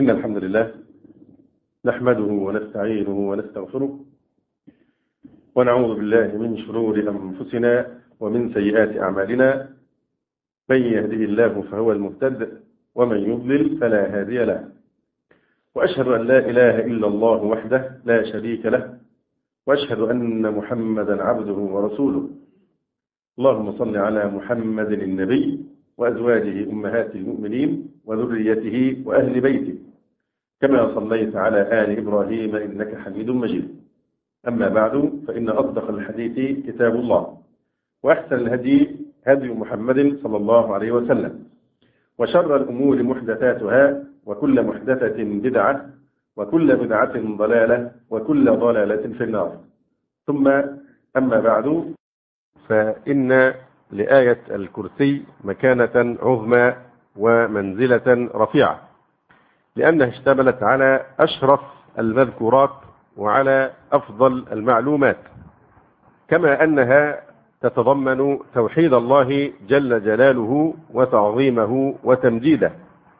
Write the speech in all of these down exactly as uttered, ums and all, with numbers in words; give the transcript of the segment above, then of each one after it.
إن الحمد لله نحمده ونستعينه ونستغفره ونعوذ بالله من شرور أنفسنا ومن سيئات أعمالنا. من يهده الله فهو المهتد ومن يضلل فلا هادي له، وأشهد أن لا إله إلا الله وحده لا شريك له، وأشهد أن محمدا عبده ورسوله. اللهم صل على محمد النبي وأزواجه أمهات المؤمنين وذريته وأهل بيته كما صليت على آل إبراهيم إنك حميد مجيد. أما بعد، فإن أصدق الحديث كتاب الله، وأحسن الهدي هدي محمد صلى الله عليه وسلم، وشر الأمور محدثاتها، وكل محدثة بدعة، وكل بدعة ضلالة، وكل ضلالة في النار. ثم أما بعد، فإن لآية الكرسي مكانة عظمى ومنزلة رفيعة، لأنها اشتملت على أشرف المذكورات وعلى أفضل المعلومات، كما أنها تتضمن توحيد الله جل جلاله وتعظيمه وتمجيده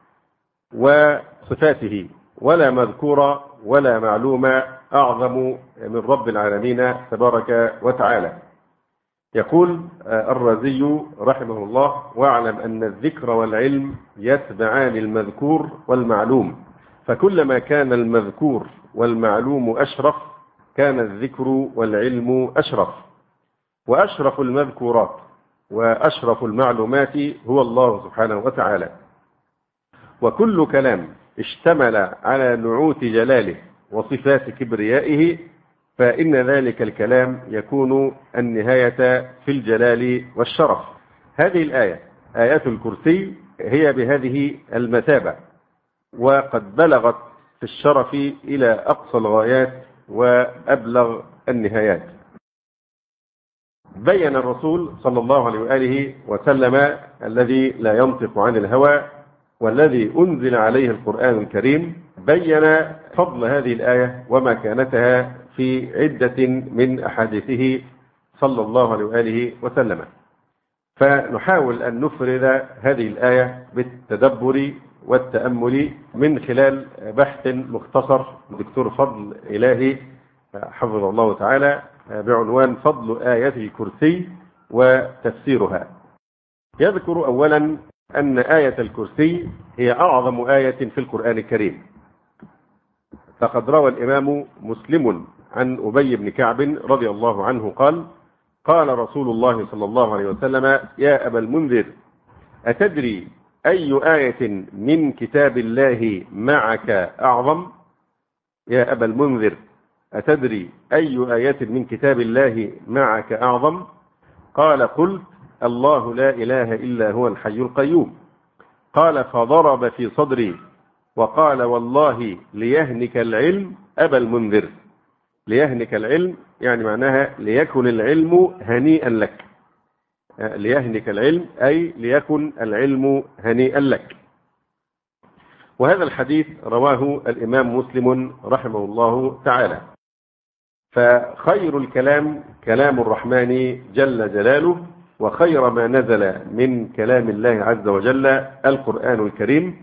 وصفاته، ولا مذكور ولا معلومة أعظم من رب العالمين تبارك وتعالى. يقول الرازي رحمه الله: واعلم أن الذكر والعلم يتبعان المذكور والمعلوم، فكلما كان المذكور والمعلوم أشرف كان الذكر والعلم أشرف، وأشرف المذكورات وأشرف المعلومات هو الله سبحانه وتعالى. وكل كلام اشتمل على نعوت جلاله وصفات كبريائه فإن ذلك الكلام يكون النهاية في الجلال والشرف. هذه الآية آيات الكرسي هي بهذه المثابة، وقد بلغت في الشرف إلى أقصى الغايات وأبلغ النهايات. بين الرسول صلى الله عليه وآله وسلم الذي لا ينطق عن الهوى والذي أنزل عليه القرآن الكريم، بين فضل هذه الآية ومكانتها في عدة من أحاديثه صلى الله عليه وآله وسلم. فنحاول أن نفرد هذه الآية بالتدبر والتأمل من خلال بحث مختصر دكتور فضل إلهي حفظه الله تعالى بعنوان فضل آيات الكرسي وتفسيرها. يذكر أولا أن آية الكرسي هي أعظم آية في القرآن الكريم، فقد روى الإمام مسلم عن أبي بن كعب رضي الله عنه قال: قال رسول الله صلى الله عليه وسلم: يا أبا المنذر، أتدري أي آية من كتاب الله معك أعظم؟ يا أبا المنذر، أتدري أي آية من كتاب الله معك أعظم؟ قال: قلت: الله لا إله إلا هو الحي القيوم. قال: فضرب في صدري وقال: والله ليهنك العلم أبا المنذر. ليهنك العلم يعني معناها ليكن العلم هنيئا لك. ليهنك العلم أي ليكن العلم هنيئا لك. وهذا الحديث رواه الإمام مسلم رحمه الله تعالى. فخير الكلام كلام الرحمن جل جلاله، وخير ما نزل من كلام الله عز وجل القرآن الكريم،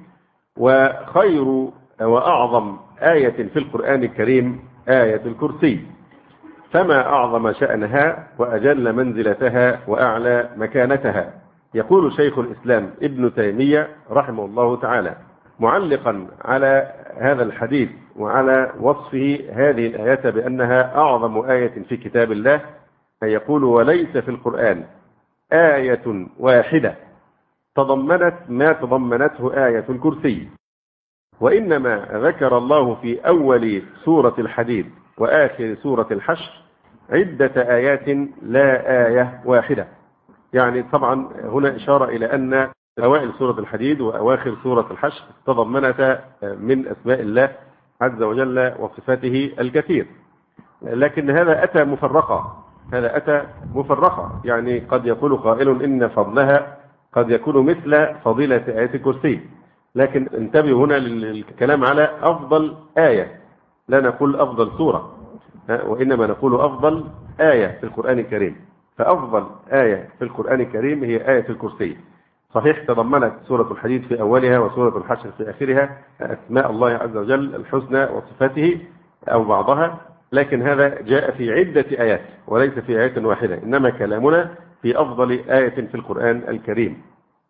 وخير وأعظم آية في القرآن الكريم آية الكرسي، فما أعظم شأنها وأجل منزلتها وأعلى مكانتها. يقول شيخ الإسلام ابن تيمية رحمه الله تعالى معلقا على هذا الحديث وعلى وصفه هذه الآية بأنها أعظم آية في كتاب الله، يقول: وليس في القرآن آية واحدة تضمنت ما تضمنته آية الكرسي، وإنما ذكر الله في أول سورة الحديد وآخر سورة الحشر عدة آيات لا آية واحدة. يعني طبعا هنا إشارة إلى أن أوائل سورة الحديد وأواخر سورة الحشر تضمنت من أسماء الله عز وجل وصفاته الكثير، لكن هذا أتى مفرقة هذا أتى مفرقة يعني قد يقول قائل إن فضلها قد يكون مثل فضيلة آية الكرسي، لكن انتبهوا هنا للكلام على أفضل آية، لا نقول أفضل سورة، وإنما نقول أفضل آية في القرآن الكريم. فأفضل آية في القرآن الكريم هي آية الكرسي، صحيح تضمنت سورة الحديد في أولها وسورة الحشر في آخرها أسماء الله عز وجل الحسنى وصفاته أو بعضها، لكن هذا جاء في عدة آيات وليس في آية واحدة، إنما كلامنا في أفضل آية في القرآن الكريم.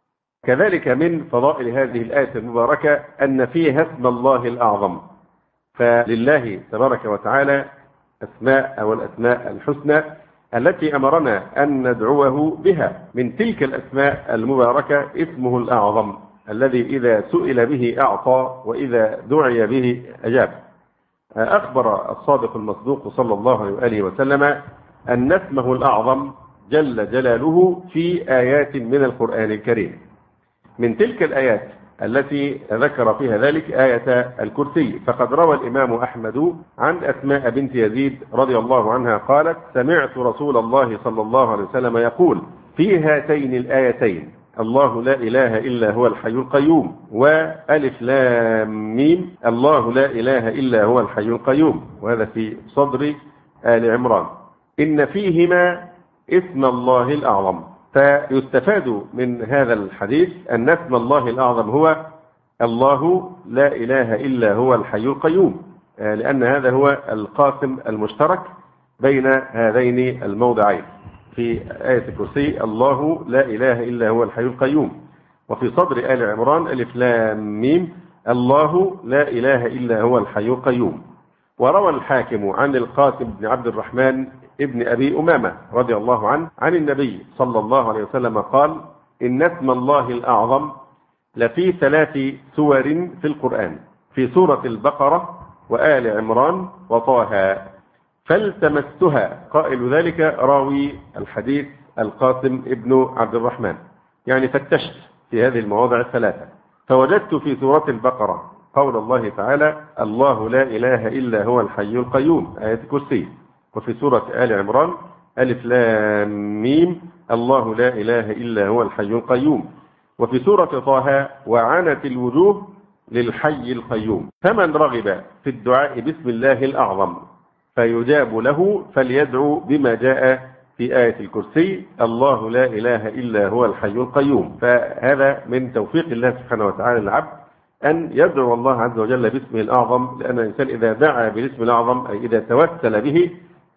كذلك من فضائل هذه الآية المباركة أن فيها اسم الله الأعظم، فلله تبارك وتعالى أسماء أو الأسماء الحسنى التي أمرنا أن ندعوه بها. من تلك الأسماء المباركة اسمه الأعظم الذي إذا سئل به أعطى وإذا دعي به أجاب. أخبر الصادق المصدوق صلى الله عليه وآله وسلم أن اسمه الأعظم جل جلاله في آيات من القرآن الكريم. من تلك الآيات التي ذكر فيها ذلك آية الكرسي، فقد روى الإمام أحمد عن أسماء بنت يزيد رضي الله عنها قالت: سمعت رسول الله صلى الله عليه وسلم يقول في هاتين الآيتين الله لا إله إلا هو الحي القيوم، وألف لام ميم الله لا إله إلا هو الحي القيوم، وهذا في صدر آل عمران، إن فيهما اسم الله الأعظم. فيستفاد من هذا الحديث أن اسم الله الأعظم هو الله لا إله إلا هو الحي القيوم، لأن هذا هو القاسم المشترك بين هذين الموضعين. في آية الكرسي الله لا إله إلا هو الحي القيوم، وفي صدر آل عمران ألف لام ميم الله لا إله إلا هو الحي القيوم. وروى الحاكم عن القاسم بن عبد الرحمن ابن أبي أمامة رضي الله عنه عن النبي صلى الله عليه وسلم قال: إن اسم الله الأعظم لفي ثلاث سور في القرآن، في سورة البقرة وآل عمران وطه، فالتمستها. قائل ذلك راوي الحديث القاسم ابن عبد الرحمن، يعني فتشت في هذه المواضع الثلاثة، فوجدت في سورة البقرة قول الله تعالى: الله لا إله إلا هو الحي القيوم، آية الكرسي. وفي سورة آل عمران ألف لام ميم الله لا إله إلا هو الحي القيوم. وفي سورة طه: وعنت الوجوه للحي القيوم. فمن رغب في الدعاء باسم الله الأعظم فيجاب له فليدعو بما جاء في آية الكرسي: الله لا إله إلا هو الحي القيوم. فهذا من توفيق الله سبحانه وتعالى للعبد أن يدعو الله عز وجل باسمه الأعظم، لأن الإنسان إذا دعا بالاسم الأعظم أي إذا توسل به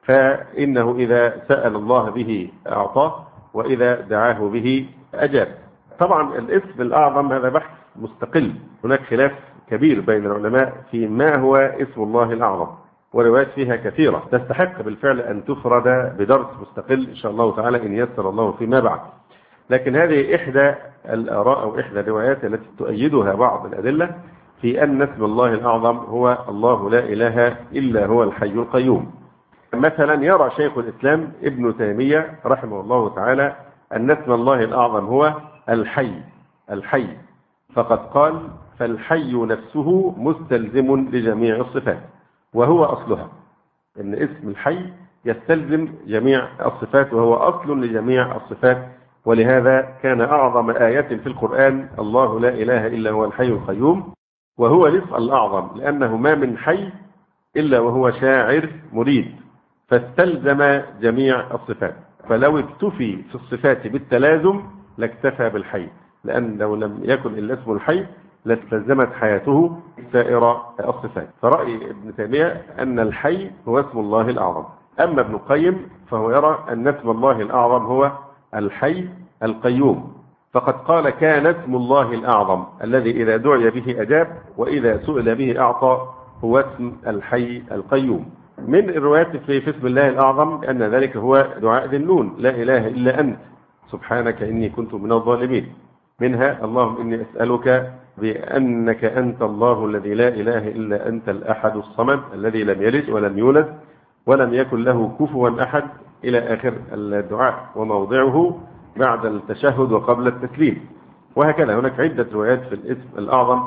فإنه إذا سأل الله به أعطاه، وإذا دعاه به أجاب. طبعا الاسم الأعظم هذا بحث مستقل، هناك خلاف كبير بين العلماء في ما هو اسم الله الأعظم، وروايات فيها كثيرة تستحق بالفعل أن تفرد بدرس مستقل إن شاء الله تعالى إن يسر الله فيما بعد. لكن هذه إحدى الآراء أو إحدى الروايات التي تؤيدها بعض الأدلة في أن اسم الله الأعظم هو الله لا إله إلا هو الحي القيوم. مثلا يرى شيخ الإسلام ابن تيمية رحمه الله تعالى أن اسم الله الأعظم هو الحي الحي فقد قال: فالحي نفسه مستلزم لجميع الصفات، وهو أصلها، إن اسم الحي يستلزم جميع الصفات وهو أصل لجميع الصفات. ولهذا كان أعظم آية في القرآن الله لا إله إلا هو الحي القيوم، وهو الاسم الأعظم، لأنه ما من حي إلا وهو شاعر مريد، فاستلزم جميع الصفات. فلو اكتفي في الصفات بالتلازم لاكتفى بالحي، لأن لو لم يكن إلا اسم الحي لاستلزمت حياته سائر الصفات. فرأي ابن تيمية أن الحي هو اسم الله الأعظم. أما ابن القيم فهو يرى أن اسم الله الأعظم هو الحي القيوم، فقد قال: كان اسم الله الأعظم الذي إذا دعي به أجاب وإذا سئل به أعطى هو اسم الحي القيوم. من الروايات في اسم الله الأعظم أن ذلك هو دعاء ذي النون: لا إله إلا أنت سبحانك إني كنت من الظالمين. منها: اللهم إني أسألك بأنك أنت الله الذي لا إله إلا أنت الأحد الصمد الذي لم يلد ولم يولد ولم يكن له كفوا أحد، إلى آخر الدعاء، وموضعه بعد التشهد وقبل التسليم. وهكذا هناك عدة روايات في الاسم الأعظم،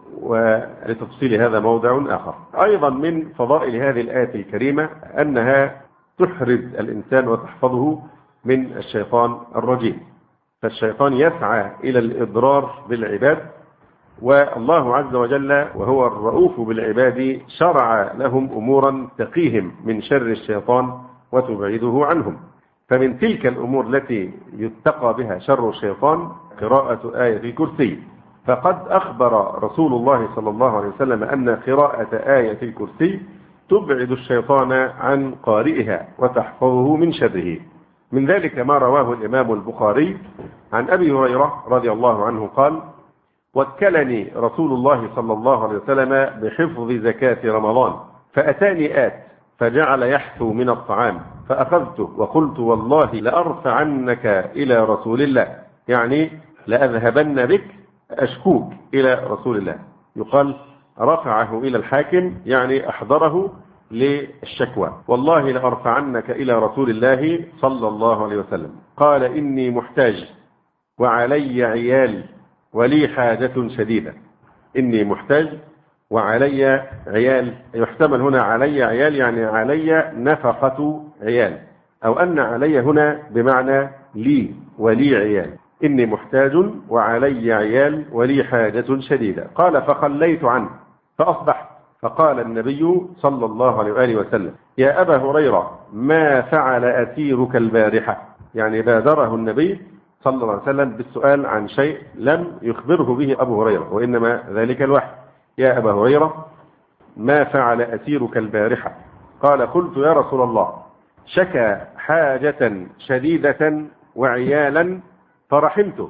ولتفصيل هذا موضع آخر. أيضا من فضائل هذه الآية الكريمة أنها تحرز الإنسان وتحفظه من الشيطان الرجيم، فالشيطان يسعى إلى الإضرار بالعباد، والله عز وجل وهو الرؤوف بالعباد شرع لهم أمورا تقيهم من شر الشيطان وتبعده عنهم. فمن تلك الأمور التي يتقى بها شر الشيطان قراءة آية الكرسي. فقد أخبر رسول الله صلى الله عليه وسلم أن قراءة آية الكرسي تبعد الشيطان عن قارئها وتحفظه من شره. من ذلك ما رواه الإمام البخاري عن أبي هريرة رضي الله عنه قال: وكلني رسول الله صلى الله عليه وسلم بحفظ زكاة رمضان، فأتاني آت فجعل يحثو من الطعام فأخذته وقلت: والله لأرفعنك إلى رسول الله، يعني لأذهبن بك أشكوك إلى رسول الله. يقال رفعه إلى الحاكم، يعني أحضره للشكوى. والله لأرفعنك إلى رسول الله صلى الله عليه وسلم. قال: إني محتاج وعلي عيال ولي حاجة شديدة. إني محتاج وعلي عيال، يحتمل هنا علي عيال يعني علي نفقة عيال، أو أن علي هنا بمعنى لي ولي عيال. إني محتاج وعلي عيال ولي حاجة شديدة. قال: فخليت عنه فأصبحت. فقال النبي صلى الله عليه وآله وسلم: يا أبا هريرة، ما فعل أسيرك البارحة؟ يعني بادره النبي صلى الله عليه وسلم بالسؤال عن شيء لم يخبره به أبو هريرة، وإنما ذلك الوحي. يا أبا هريرة، ما فعل أسيرك البارحة؟ قال: قلت: يا رسول الله، شكى حاجة شديدة وعيالا فرحمته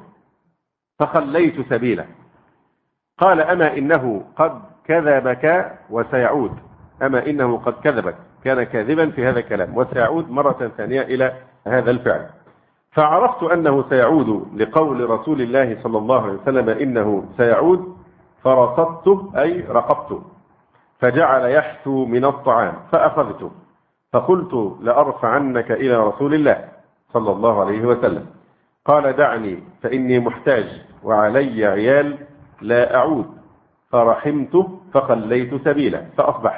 فخليت سبيله. قال: أما إنه قد كذبك وسيعود. أما إنه قد كذبك، كان كاذبا في هذا الكلام، وسيعود مرة ثانية إلى هذا الفعل. فعرفت أنه سيعود لقول رسول الله صلى الله عليه وسلم إنه سيعود، فرصدته أي رقبته، فجعل يحثو من الطعام فأخذته، فقلت: لأرفعنك إلى رسول الله صلى الله عليه وسلم. قال: دعني فإني محتاج وعلي عيال لا أعود، فرحمته فخليت سبيله فأصبحت.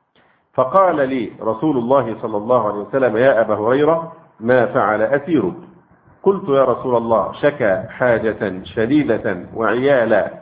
فقال لي رسول الله صلى الله عليه وسلم: يا أبا هريرة، ما فعل أسيرك؟ قلت: يا رسول الله، شكى حاجة شديدة وعيالا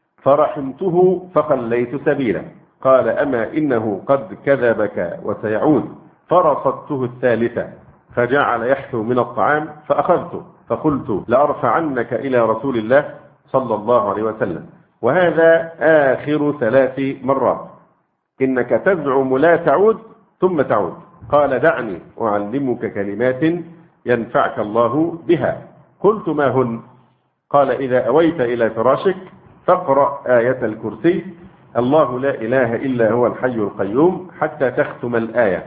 فرحمته فخليت سبيله. قال: أما إنه قد كذبك وسيعود. فرصدته الثالثة فجعل يحثو من الطعام فأخذته، فقلت: لأرفعنك إلى رسول الله صلى الله عليه وسلم. وهذا آخر ثلاث مرات. إنك تزعم لا تعود ثم تعود. قال: دعني أعلمك كلمات ينفعك الله بها. قلت: ما هن؟ قال: إذا أويت إلى فراشك فاقرأ آية الكرسي، الله لا إله إلا هو الحي القيوم، حتى تختم الآية،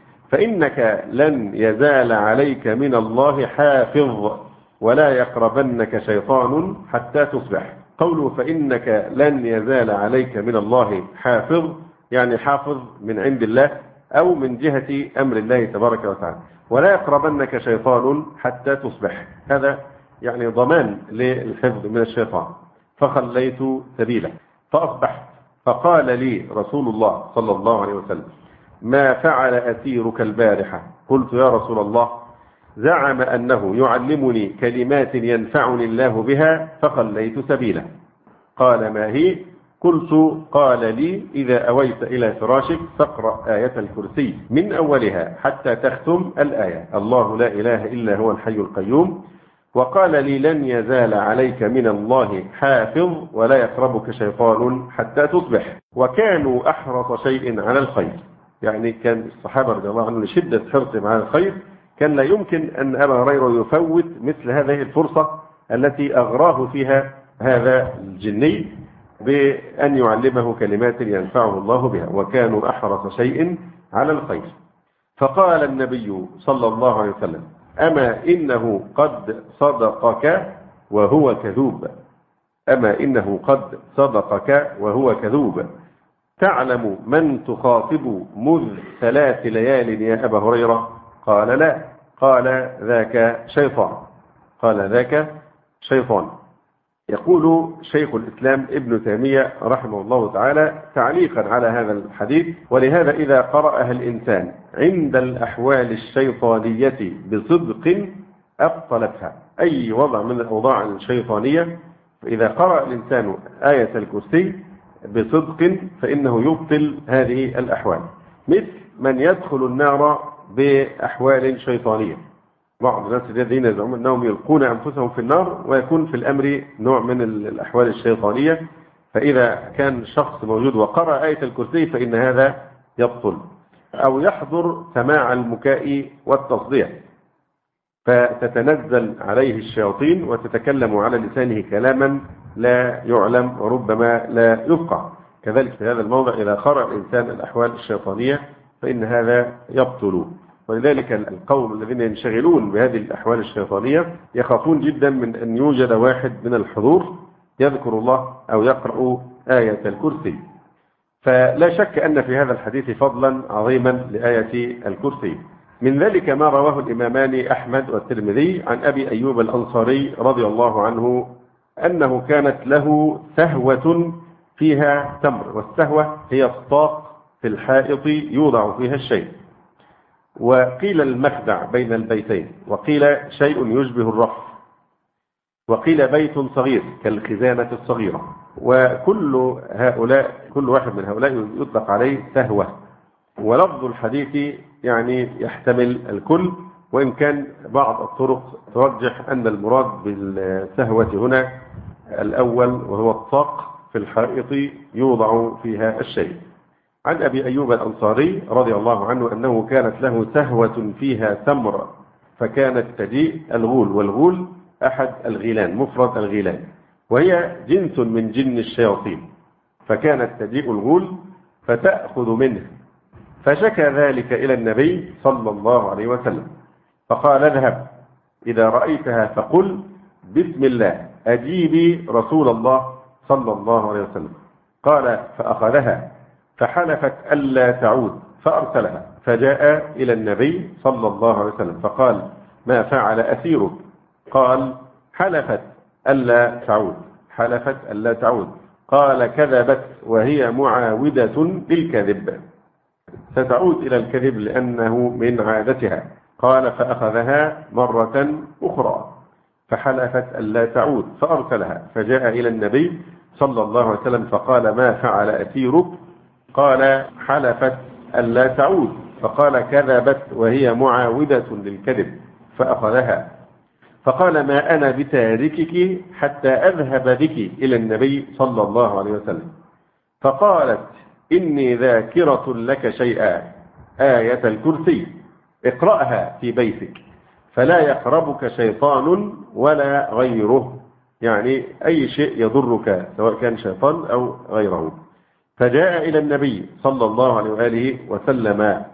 فإنك لن يزال عليك من الله حافظ ولا يقربنك شيطان حتى تصبح. قوله فإنك لن يزال عليك من الله حافظ، يعني حافظ من عند الله أو من جهة أمر الله تبارك وتعالى. ولا يقربنك شيطان حتى تصبح، هذا يعني ضمان للحفظ من الشيطان. فخليت سبيله فأصبحت. فقال لي رسول الله صلى الله عليه وسلم: ما فعل أسيرك البارحة؟ قلت: يا رسول الله، زعم أنه يعلمني كلمات ينفعني الله بها فخليت سبيله. قال: ما هي؟ قلت: قال لي: إذا أويت إلى فراشك فاقرأ آية الكرسي من أولها حتى تختم الآية، الله لا إله إلا هو الحي القيوم. وقال لي: لن يزال عليك من الله حافظ ولا يقربك شيطان حتى تصبح. وكانوا أحرص شيء على الخير، يعني كان الصحابة رضي الله عنهم لشدة حرصهم على الخير كان لا يمكن أن أبا هريرة يفوت مثل هذه الفرصة التي أغراه فيها هذا الجني بأن يعلمه كلمات ينفعه الله بها. وكانوا أحرص شيء على الخير. فقال النبي صلى الله عليه وسلم: أما إنه قد صدقك وهو كذوب. أما إنه قد صدقك وهو كذوب. تعلم من تخاطب مذ ثلاث ليال يا أبا هريرة؟ قال: لا. قال: ذاك شيطان. قال: ذاك شيطان. يقول شيخ الإسلام ابن تيمية رحمه الله تعالى تعليقا على هذا الحديث: ولهذا إذا قرأها الإنسان عند الأحوال الشيطانية بصدق أبطلتها، أي وضع من الأوضاع الشيطانية فإذا قرأ الإنسان آية الكرسي بصدق فإنه يبطل هذه الأحوال. مثل من يدخل النار بأحوال شيطانية، بعض الناس الذين يزعمون أنهم يلقون أنفسهم في النار، ويكون في الأمر نوع من الأحوال الشيطانية. فإذا كان شخص موجود وقرأ آية الكرسي فإن هذا يبطل، أو يحضر سماع المكاء والتصديع فتتنزل عليه الشياطين وتتكلم على لسانه كلاما لا يعلم وربما لا يفقه. كذلك في هذا الموضع إذا قرأ الإنسان الأحوال الشيطانية فإن هذا يبطل. ولذلك القوم الذين ينشغلون بهذه الأحوال الشيطانية يخافون جدا من أن يوجد واحد من الحضور يذكر الله أو يقرأ آية الكرسي. فلا شك أن في هذا الحديث فضلا عظيما لآية الكرسي. من ذلك ما رواه الإمامان أحمد والترمذي عن أبي أيوب الأنصاري رضي الله عنه أنه كانت له سهوة فيها تمر، والسهوة هي الطاق في الحائط يوضع فيها الشيء، وقيل المخدع بين البيتين، وقيل شيء يشبه الرف، وقيل بيت صغير كالخزانة الصغيرة. وكل هؤلاء كل واحد من هؤلاء يطلق عليه سهوة، ولفظ الحديث يعني يحتمل الكل، وإن كان بعض الطرق ترجح أن المراد بالسهوة هنا الأول وهو الطاق في الحائط يوضع فيها الشيء. عن أبي أيوب الأنصاري رضي الله عنه أنه كانت له سهوة فيها تمر فكانت تجيء الغول، والغول أحد الغيلان مفرد الغيلان، وهي جنس من جن الشياطين، فكانت تجيء الغول فتأخذ منه، فشكى ذلك إلى النبي صلى الله عليه وسلم فقال اذهب إذا رأيتها فقل بسم الله أجيبي رسول الله صلى الله عليه وسلم. قال فأخذها فحلفت ألا تعود فأرسلها، فجاء إلى النبي صلى الله عليه وسلم فقال ما فعل أسيرك؟ قال حلفت ألا تعود حلفت ألا تعود قال كذبت وهي معاودة للكذب، ستعود إلى الكذب لأنه من عادتها. قال فأخذها مرة أخرى فحلفت ألا تعود فأرسلها، فجاء إلى النبي صلى الله عليه وسلم فقال ما فعل أسيرك؟ قال حلفت ألا تعود فقال كذبت وهي معاودة للكذب، فأخذها. فقال ما أنا بتاركك حتى أذهب بك إلى النبي صلى الله عليه وسلم. فقالت إني ذاكرة لك شيئا، آية الكرسي اقرأها في بيتك فلا يقربك شيطان ولا غيره، يعني أي شيء يضرك سواء كان شيطان أو غيره. فجاء إلى النبي صلى الله عليه وآله وسلم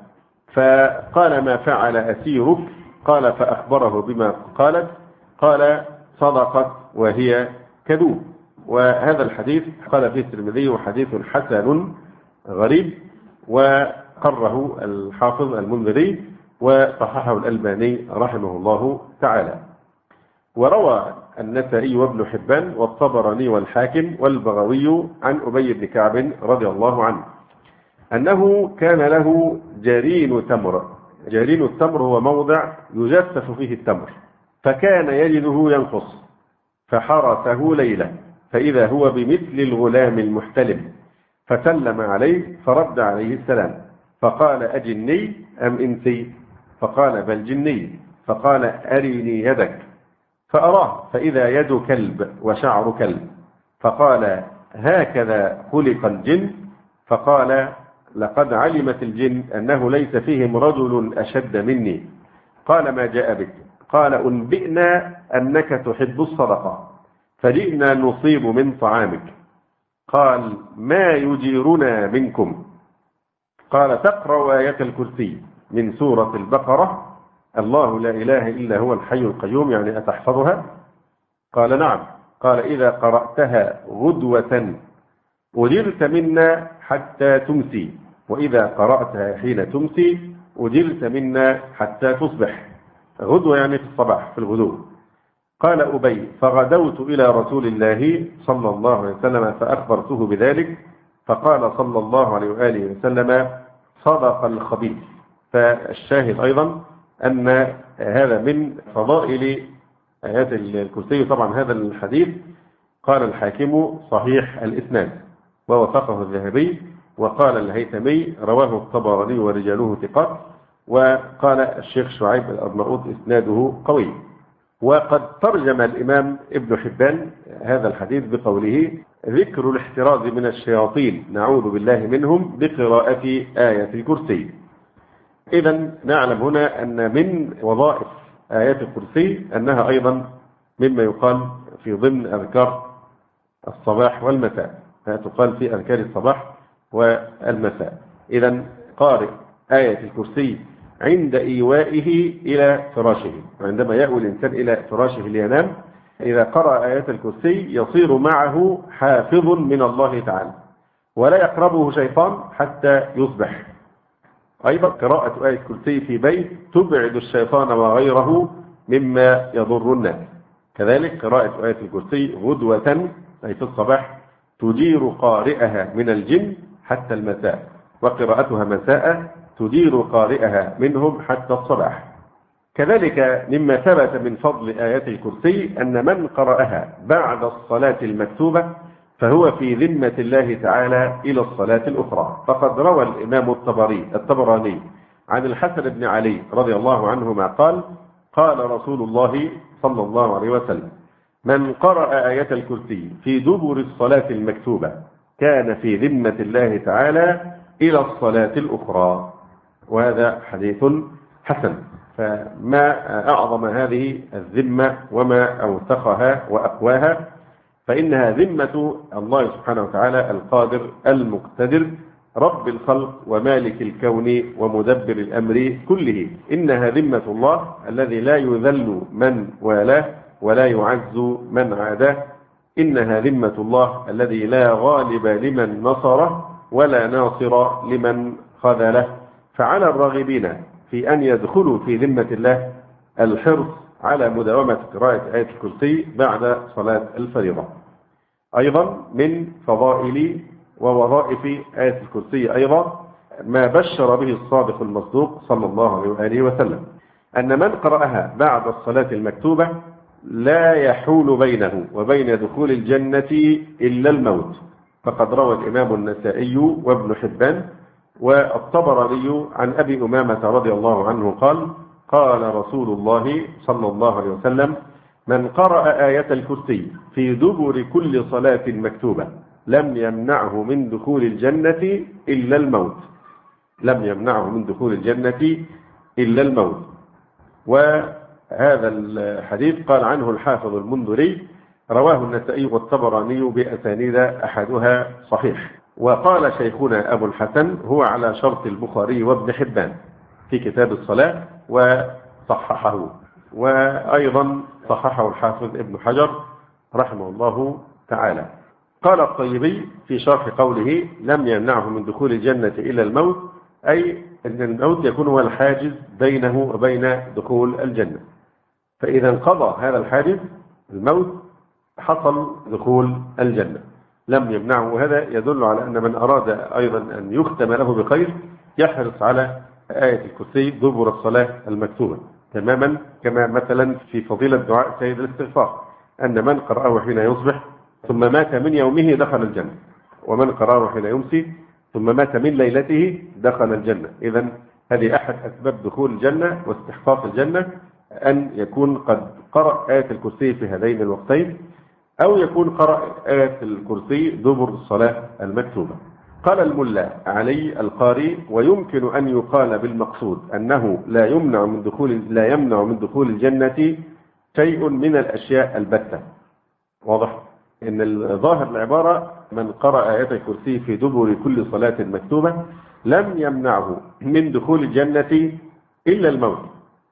فقال ما فعل أسيرك؟ قال فأخبره بما قالت، قال صدقت وهي كذوب. وهذا الحديث قال فيه الترمذي حديث حسن غريب، وقره الحافظ المنذري وصححه الألباني رحمه الله تعالى. وروى النسائي وابن حبان والطبراني والحاكم والبغوي عن أبي بن كعب رضي الله عنه أنه كان له جرين تمر. جرين التمر هو موضع يجسف فيه التمر، فكان يجده ينقص، فحرسه ليلة فإذا هو بمثل الغلام المحتلم، فسلم عليه فرد عليه السلام فقال أجني أم إنسي؟ فقال بل جني. فقال أريني يدك، فأراه فإذا يد كلب وشعر كلب، فقال هكذا خلق الجن؟ فقال لقد علمت الجن أنه ليس فيهم رجل أشد مني. قال ما جاء بك؟ قال أنبئنا أنك تحب الصدقة فجئنا نصيب من طعامك. قال ما يجيرنا منكم؟ قال تقرأ آية الكرسي من سورة البقرة الله لا إله إلا هو الحي القيوم، يعني أتحفظها؟ قال نعم. قال إذا قرأتها غدوة أجرت منا حتى تمسي، وإذا قرأتها حين تمسي أجرت منا حتى تصبح. غدوة يعني في الصباح في الغدو. قال أبي فغدوت إلى رسول الله صلى الله عليه وسلم فأخبرته بذلك، فقال صلى الله عليه وآله وسلم صدق الخبيث. فالشاهد أيضا أن هذا من فضائل آيات الكرسي. طبعا هذا الحديث قال الحاكم صحيح الإسناد ووثقه الذهبي، وقال الهيثمي رواه الطبراني ورجاله ثقات، وقال الشيخ شعيب الأرناؤوط إسناده قوي. وقد ترجم الإمام ابن حبان هذا الحديث بقوله: ذكر الاحتراز من الشياطين نعوذ بالله منهم بقراءة آية الكرسي. إذن نعلم هنا أن من وظائف آيات الكرسي أنها أيضا مما يقال في ضمن أذكار الصباح والمساء، تقال في أذكار الصباح والمساء. إذن قارئ آية الكرسي عند إيوائه إلى فراشه، عندما يأوي الإنسان إلى فراشه لينام، إذا قرأ آيات الكرسي يصير معه حافظ من الله تعالى ولا يقربه شيطان حتى يصبح. أيضا قراءة آية الكرسي في بيت تبعد الشيطان وغيره مما يضر الناس. كذلك قراءة آية الكرسي غدوة أي في الصباح تدير قارئها من الجن حتى المساء، وقراءتها مساء تدير قارئها منهم حتى الصباح. كذلك مما ثبت من فضل آيات الكرسي أن من قرأها بعد الصلاة المكتوبة فهو في ذمة الله تعالى إلى الصلاة الأخرى. فقد روى الإمام الطبري الطبراني عن الحسن بن علي رضي الله عنهما قال: قال رسول الله صلى الله عليه وسلم: من قرأ آية الكرسي في دبر الصلاة المكتوبة كان في ذمة الله تعالى إلى الصلاة الأخرى. وهذا حديث حسن. فما أعظم هذه الذمة وما أوثقها وأقواها، فإنها ذمة الله سبحانه وتعالى القادر المقتدر رب الخلق ومالك الكون ومدبر الأمر كله. إنها ذمة الله الذي لا يذل من والاه ولا يعز من عاداه. إنها ذمة الله الذي لا غالب لمن نصره ولا ناصر لمن خذله. فعلى الراغبين في أن يدخلوا في ذمة الله الحرص على مداومة قراءة آية الكرسي بعد صلاة الفريضة. أيضا من فضائل ووظائف آية الكرسي أيضا ما بشر به الصادق المصدوق صلى الله عليه وسلم، أن من قرأها بعد الصلاة المكتوبة لا يحول بينه وبين دخول الجنة إلا الموت. فقد روى الإمام النسائي وابن حبان والطبراني عن أبي أمامة رضي الله عنه قال: قال رسول الله صلى الله عليه وسلم: من قرأ آية الكرسي في دبر كل صلاة مكتوبة لم يمنعه من دخول الجنة إلا الموت. لم يمنعه من دخول الجنة إلا الموت. وهذا الحديث قال عنه الحافظ المنذري: رواه النسائي والطبراني بأسانيد أحدها صحيح. وقال شيخنا أبو الحسن: هو على شرط البخاري وابن حبان في كتاب الصلاة وصححه. وأيضا صححه الحافظ ابن حجر رحمه الله تعالى. قال الطيبي في شرح قوله: لم يمنعه من دخول الجنة إلا الموت، أي أن الموت يكون هو الحاجز بينه وبين دخول الجنة. فإذا انقضى هذا الحاجز الموت حصل دخول الجنة. لم يمنعه، هذا يدل على أن من أراد أيضا أن يختم له بخير يحرص على آية الكرسي دبر الصلاة المكتوبة، تماما كما مثلا في فضيلة دعاء سيد الاستغفار أن من قرأه حين يصبح ثم مات من يومه دخل الجنة، ومن قرأه حين يمسي ثم مات من ليلته دخل الجنة. إذن هذه أحد أسباب دخول الجنة واستحقاق الجنة، أن يكون قد قرأ آية الكرسي في هذين الوقتين، أو يكون قرأ آية الكرسي دبر الصلاة المكتوبة. قال الملا علي القاري: ويمكن أن يقال بالمقصود أنه لا يمنع من دخول لا يمنع من دخول الجنة شيء من الأشياء البتة. واضح إن الظاهر العبارة: من قرأ آية الكرسي في دبر كل صلاة مكتوبة لم يمنعه من دخول الجنة إلا الموت.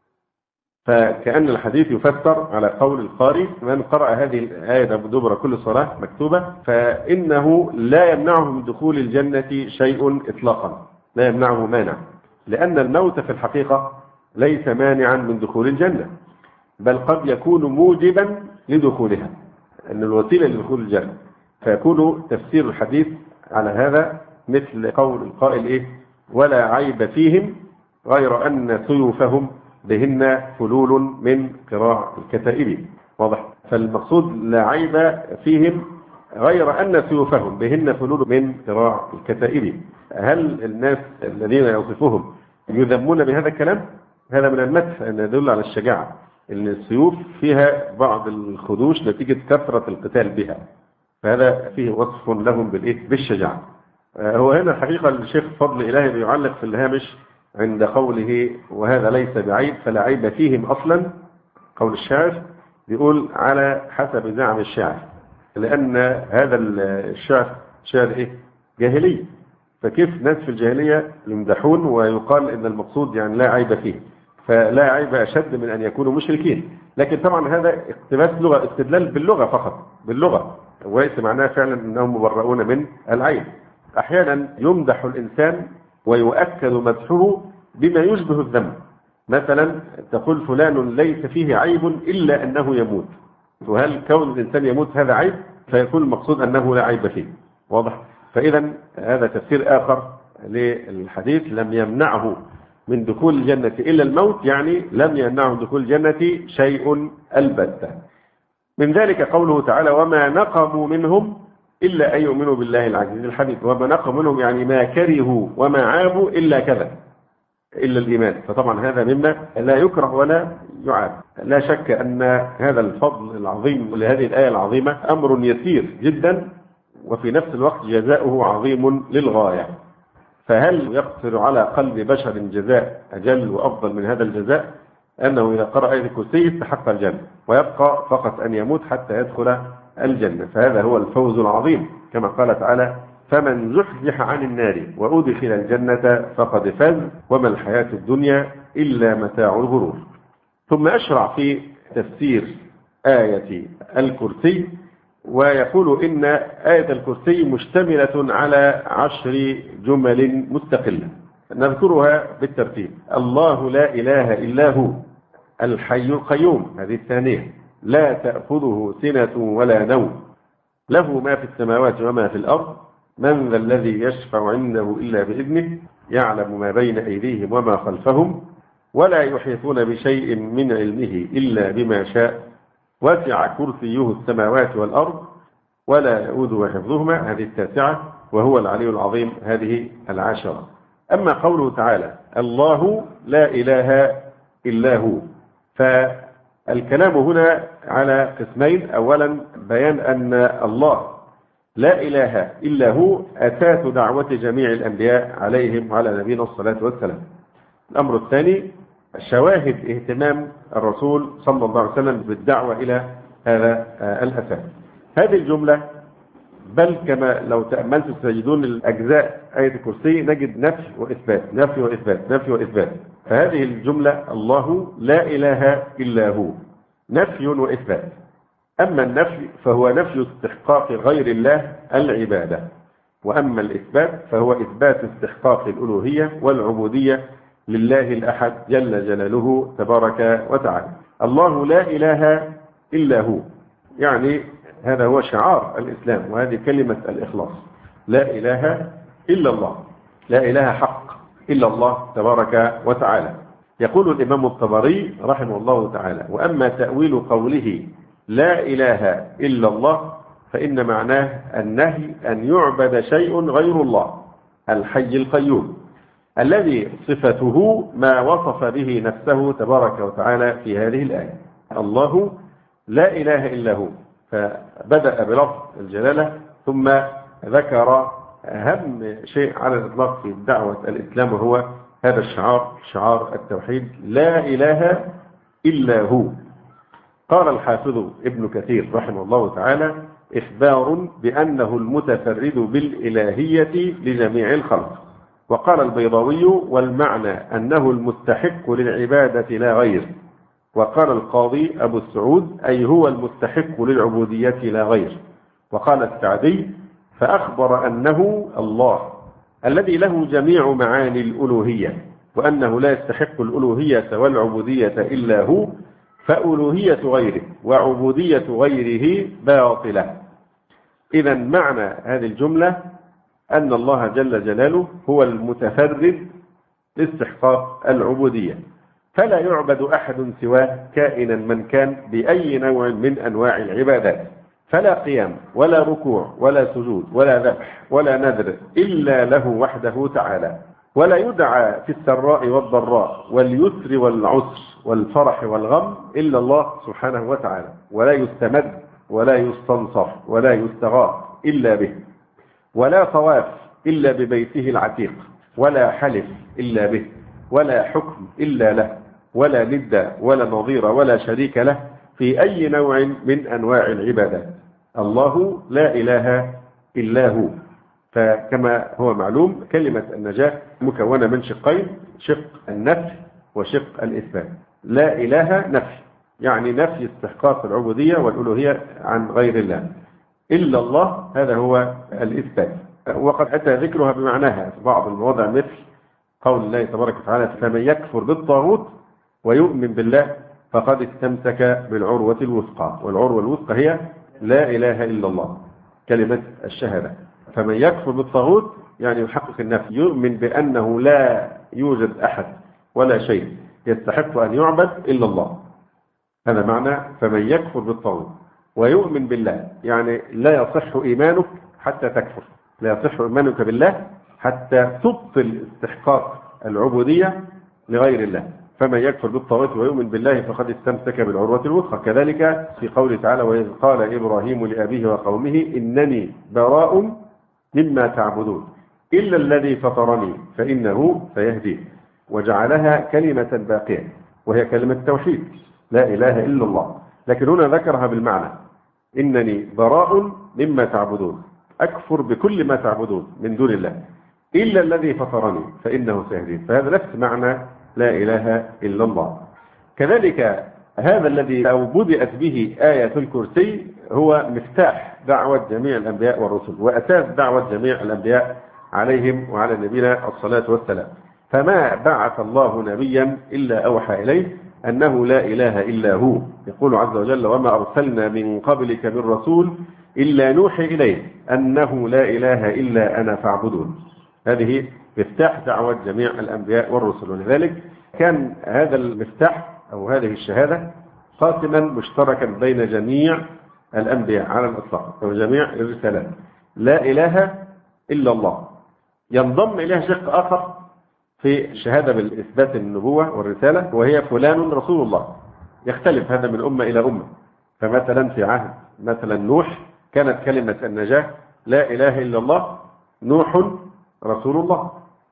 فكأن الحديث يفسر على قول القارئ: من قرأ هذه الآية دبر كل صلاة مكتوبة فإنه لا يمنعه من دخول الجنة شيء إطلاقا، لا يمنعه مانع، لأن الموت في الحقيقة ليس مانعا من دخول الجنة، بل قد يكون موجبا لدخولها، أن الوسيلة لدخول الجنة. فيكون تفسير الحديث على هذا مثل قول القائل: إيه ولا عيب فيهم غير أن سيوفهم بهن فلول من قراع الكتائب. واضح؟ فالمقصود لا عيب فيهم غير أن سيوفهم بهن فلول من قراع الكتائب. هل الناس الذين يوصفهم يذمون بهذا الكلام. هذا من المدح، أن يدل على الشجاعة، أن السيوف فيها بعض الخدوش نتيجة كثرة القتال بها، فهذا فيه وصف لهم بالإيه؟ بالشجاعة. هو هنا الحقيقة الشيخ فضل إلهي بيعلق في الهامش عند قوله وهذا ليس بعيب فلا عيب فيهم أصلا، قول الشاعر، بيقول على حسب زعم الشاعر، لأن هذا الشعر شعر إيه؟ جاهلي، فكيف ناس في الجاهلية يمدحون ويقال إن المقصود يعني لا عيب فيه، فلا عيب أشد من أن يكونوا مشركين. لكن طبعا هذا اقتباس لغة، استدلال باللغة فقط، باللغة، وليس معناه فعلا أنهم مبرؤون من العيب. أحيانا يمدح الإنسان ويؤكد مدحه بما يشبه الذم، مثلا تقول فلان ليس فيه عيب إلا أنه يموت، وهل كون الإنسان يموت هذا عيب؟ فيكون المقصود أنه لا عيب فيه. واضح؟ فإذا هذا تفسير آخر للحديث، لم يمنعه من دخول الجنة إلا الموت، يعني لم يمنعه من دخول الجنة شيء البتة. من ذلك قوله تعالى وما نقموا منهم إلا أن يؤمنوا بالله العزيز الحميد. وما نقموا منهم يعني ما كرهوا وما عابوا إلا كذا، إلا الإيمان. فطبعا هذا مما لا يكره ولا يعاب. لا شك أن هذا الفضل العظيم لهذه الآية العظيمة أمر يسير جدا، وفي نفس الوقت جزاؤه عظيم للغاية. فهل يقصر على قلب بشر جزاء أجل وأفضل من هذا الجزاء؟ أنه إذا قرأ آية الكرسي استحق الجنة، ويبقى فقط أن يموت حتى يدخل الجنة، فهذا هو الفوز العظيم، كما قال تعالى فمن زحزح عن النار وأدخل الجنة فقد فاز وما الحياة الدنيا إلا متاع الغرور. ثم أشرع في تفسير آية الكرسي، ويقول إن آية الكرسي مشتملة على عشر جمل مستقلة نذكرها بالترتيب. الله لا إله إلا هو الحي القيوم، هذه الثانية. لا تأخذه سنة ولا نوم، له ما في السماوات وما في الأرض، من ذا الذي يشفع عنده إلا بإذنه، يعلم ما بين أيديهم وما خلفهم، ولا يحيطون بشيء من علمه إلا بما شاء، وسع كرسيه السماوات والأرض ولا يؤوده حفظهما، هذه التاسعة، وهو العلي العظيم، هذه العاشرة. أما قوله تعالى الله لا إله إلا هو، فالكلام هنا على قسمين. أولا بيان أن الله لا إله إلا هو أساس دعوة جميع الأنبياء عليهم وعلى نبينا الصلاة والسلام. الأمر الثاني شواهد اهتمام الرسول صلى الله عليه وسلم بالدعوة إلى هذا الأساس. هذه الجملة بل كما لو تأملت تجدون الأجزاء آية الكرسي نجد نفي وإثبات، نفي وإثبات، نفي وإثبات. فهذه الجملة الله لا إله إلا هو نفي وإثبات. أما النفي فهو نفي استحقاق غير الله العبادة، وأما الإثبات فهو إثبات استحقاق الألوهية والعبودية لله الأحد جل جلاله تبارك وتعالى. الله لا إله إلا هو، يعني هذا هو شعار الإسلام، وهذه كلمة الإخلاص. لا إله إلا الله، لا إله حق إلا الله تبارك وتعالى. يقول الإمام الطبري رحمه الله تعالى وأما تأويل قوله لا إله إلا الله فإن معناه النهي أن يعبد شيء غير الله الحي القيوم الذي صفته ما وصف به نفسه تبارك وتعالى في هذه الآية. الله لا إله إلا هو، فبدأ بلفظ الجلالة ثم ذكر أهم شيء على الإطلاق في دعوة الإسلام، وهو هذا الشعار، شعار التوحيد، لا إله إلا هو. قال الحافظ ابن كثير رحمه الله تعالى إخبار بأنه المتفرد بالإلهية لجميع الخلق. وقال البيضاوي والمعنى أنه المستحق للعبادة لا غير. وقال القاضي أبو السعود أي هو المستحق للعبودية لا غير. وقال السعدي فأخبر أنه الله الذي له جميع معاني الألوهية، وأنه لا يستحق الألوهية والعبودية إلا هو، فألوهية غيره وعبودية غيره باطلة. إذا معنى هذه الجملة أن الله جل جلاله هو المتفرد لاستحقاق العبودية، فلا يعبد أحد سواه كائنا من كان بأي نوع من أنواع العبادات، فلا قيام ولا ركوع ولا سجود ولا ذبح ولا نذر إلا له وحده تعالى، ولا يدعى في السراء والضراء واليسر والعسر والفرح والغم إلا الله سبحانه وتعالى، ولا يستمد ولا يستنصر ولا يستغاث إلا به، ولا طواف إلا ببيته العتيق، ولا حلف إلا به، ولا حكم إلا له، ولا ند ولا نظير ولا شريك له في أي نوع من أنواع العبادات. الله لا إله إلا هو. فكما هو معلوم كلمة النجاة مكونة من شقين، شق النفي وشق الإثبات. لا إله نفي، يعني نفي استحقاق العبودية والألوهية عن غير الله. إلا الله هذا هو الإثبات، وقد أتى ذكرها بمعناها في بعض المواضع، مثل قول الله تبارك وتعالى: فمن يكفر بالطاغوت ويؤمن بالله فقد استمسك بالعروة الوثقى. والعروة الوثقى هي لا إله إلا الله، كلمة الشهادة. فمن يكفر بالطاغوت يعني يحقق النفي، يؤمن بأنه لا يوجد أحد ولا شيء يستحق أن يعبد إلا الله. هذا معنى فمن يكفر بالطاغوت. ويؤمن بالله يعني لا يصح إيمانك حتى تكفر، لا يصح إيمانك بالله حتى تبطل استحقاق العبودية لغير الله. فمن يكفر بالطاغوت ويؤمن بالله فقد استمسك بالعروة الوثقى. كذلك في قوله تعالى: وإذ قال إبراهيم لأبيه وقومه إنني براء مما تعبدون إلا الذي فطرني فإنه سيهدين. وجعلها كلمة باقية وهي كلمة التوحيد، لا إله إلا الله، لكن هنا ذكرها بالمعنى: إنني براء مما تعبدون، أكفر بكل ما تعبدون من دون الله إلا الذي فطرني فإنه سيهدين. فهذا نفس معنى لا إله إلا الله. كذلك هذا الذي لو بدأت به آية الكرسي هو مفتاح دعوة جميع الأنبياء والرسل، وأساس دعوة جميع الأنبياء عليهم وعلى نبينا الصلاة والسلام. فما بعث الله نبيا إلا أوحى إليه أنه لا إله إلا هو. يقول عز وجل: وما أرسلنا من قبلك من رسول إلا نوحي إليه أنه لا إله إلا أنا فاعبدون. هذه مفتاح دعوة جميع الأنبياء والرسل. ولذلك كان هذا المفتاح أو هذه الشهادة قاسما مشتركا بين جميع الأنبياء على الإطلاق وجميع الرسالات. لا إله إلا الله. ينضم إليها شق آخر في الشهادة بالإثبات النبوة والرسالة، وهي فلان رسول الله. يختلف هذا من أمة إلى أمة. فمثلا في عهد مثلا نوح كانت كلمة النجاة لا إله إلا الله، نوح رسول الله.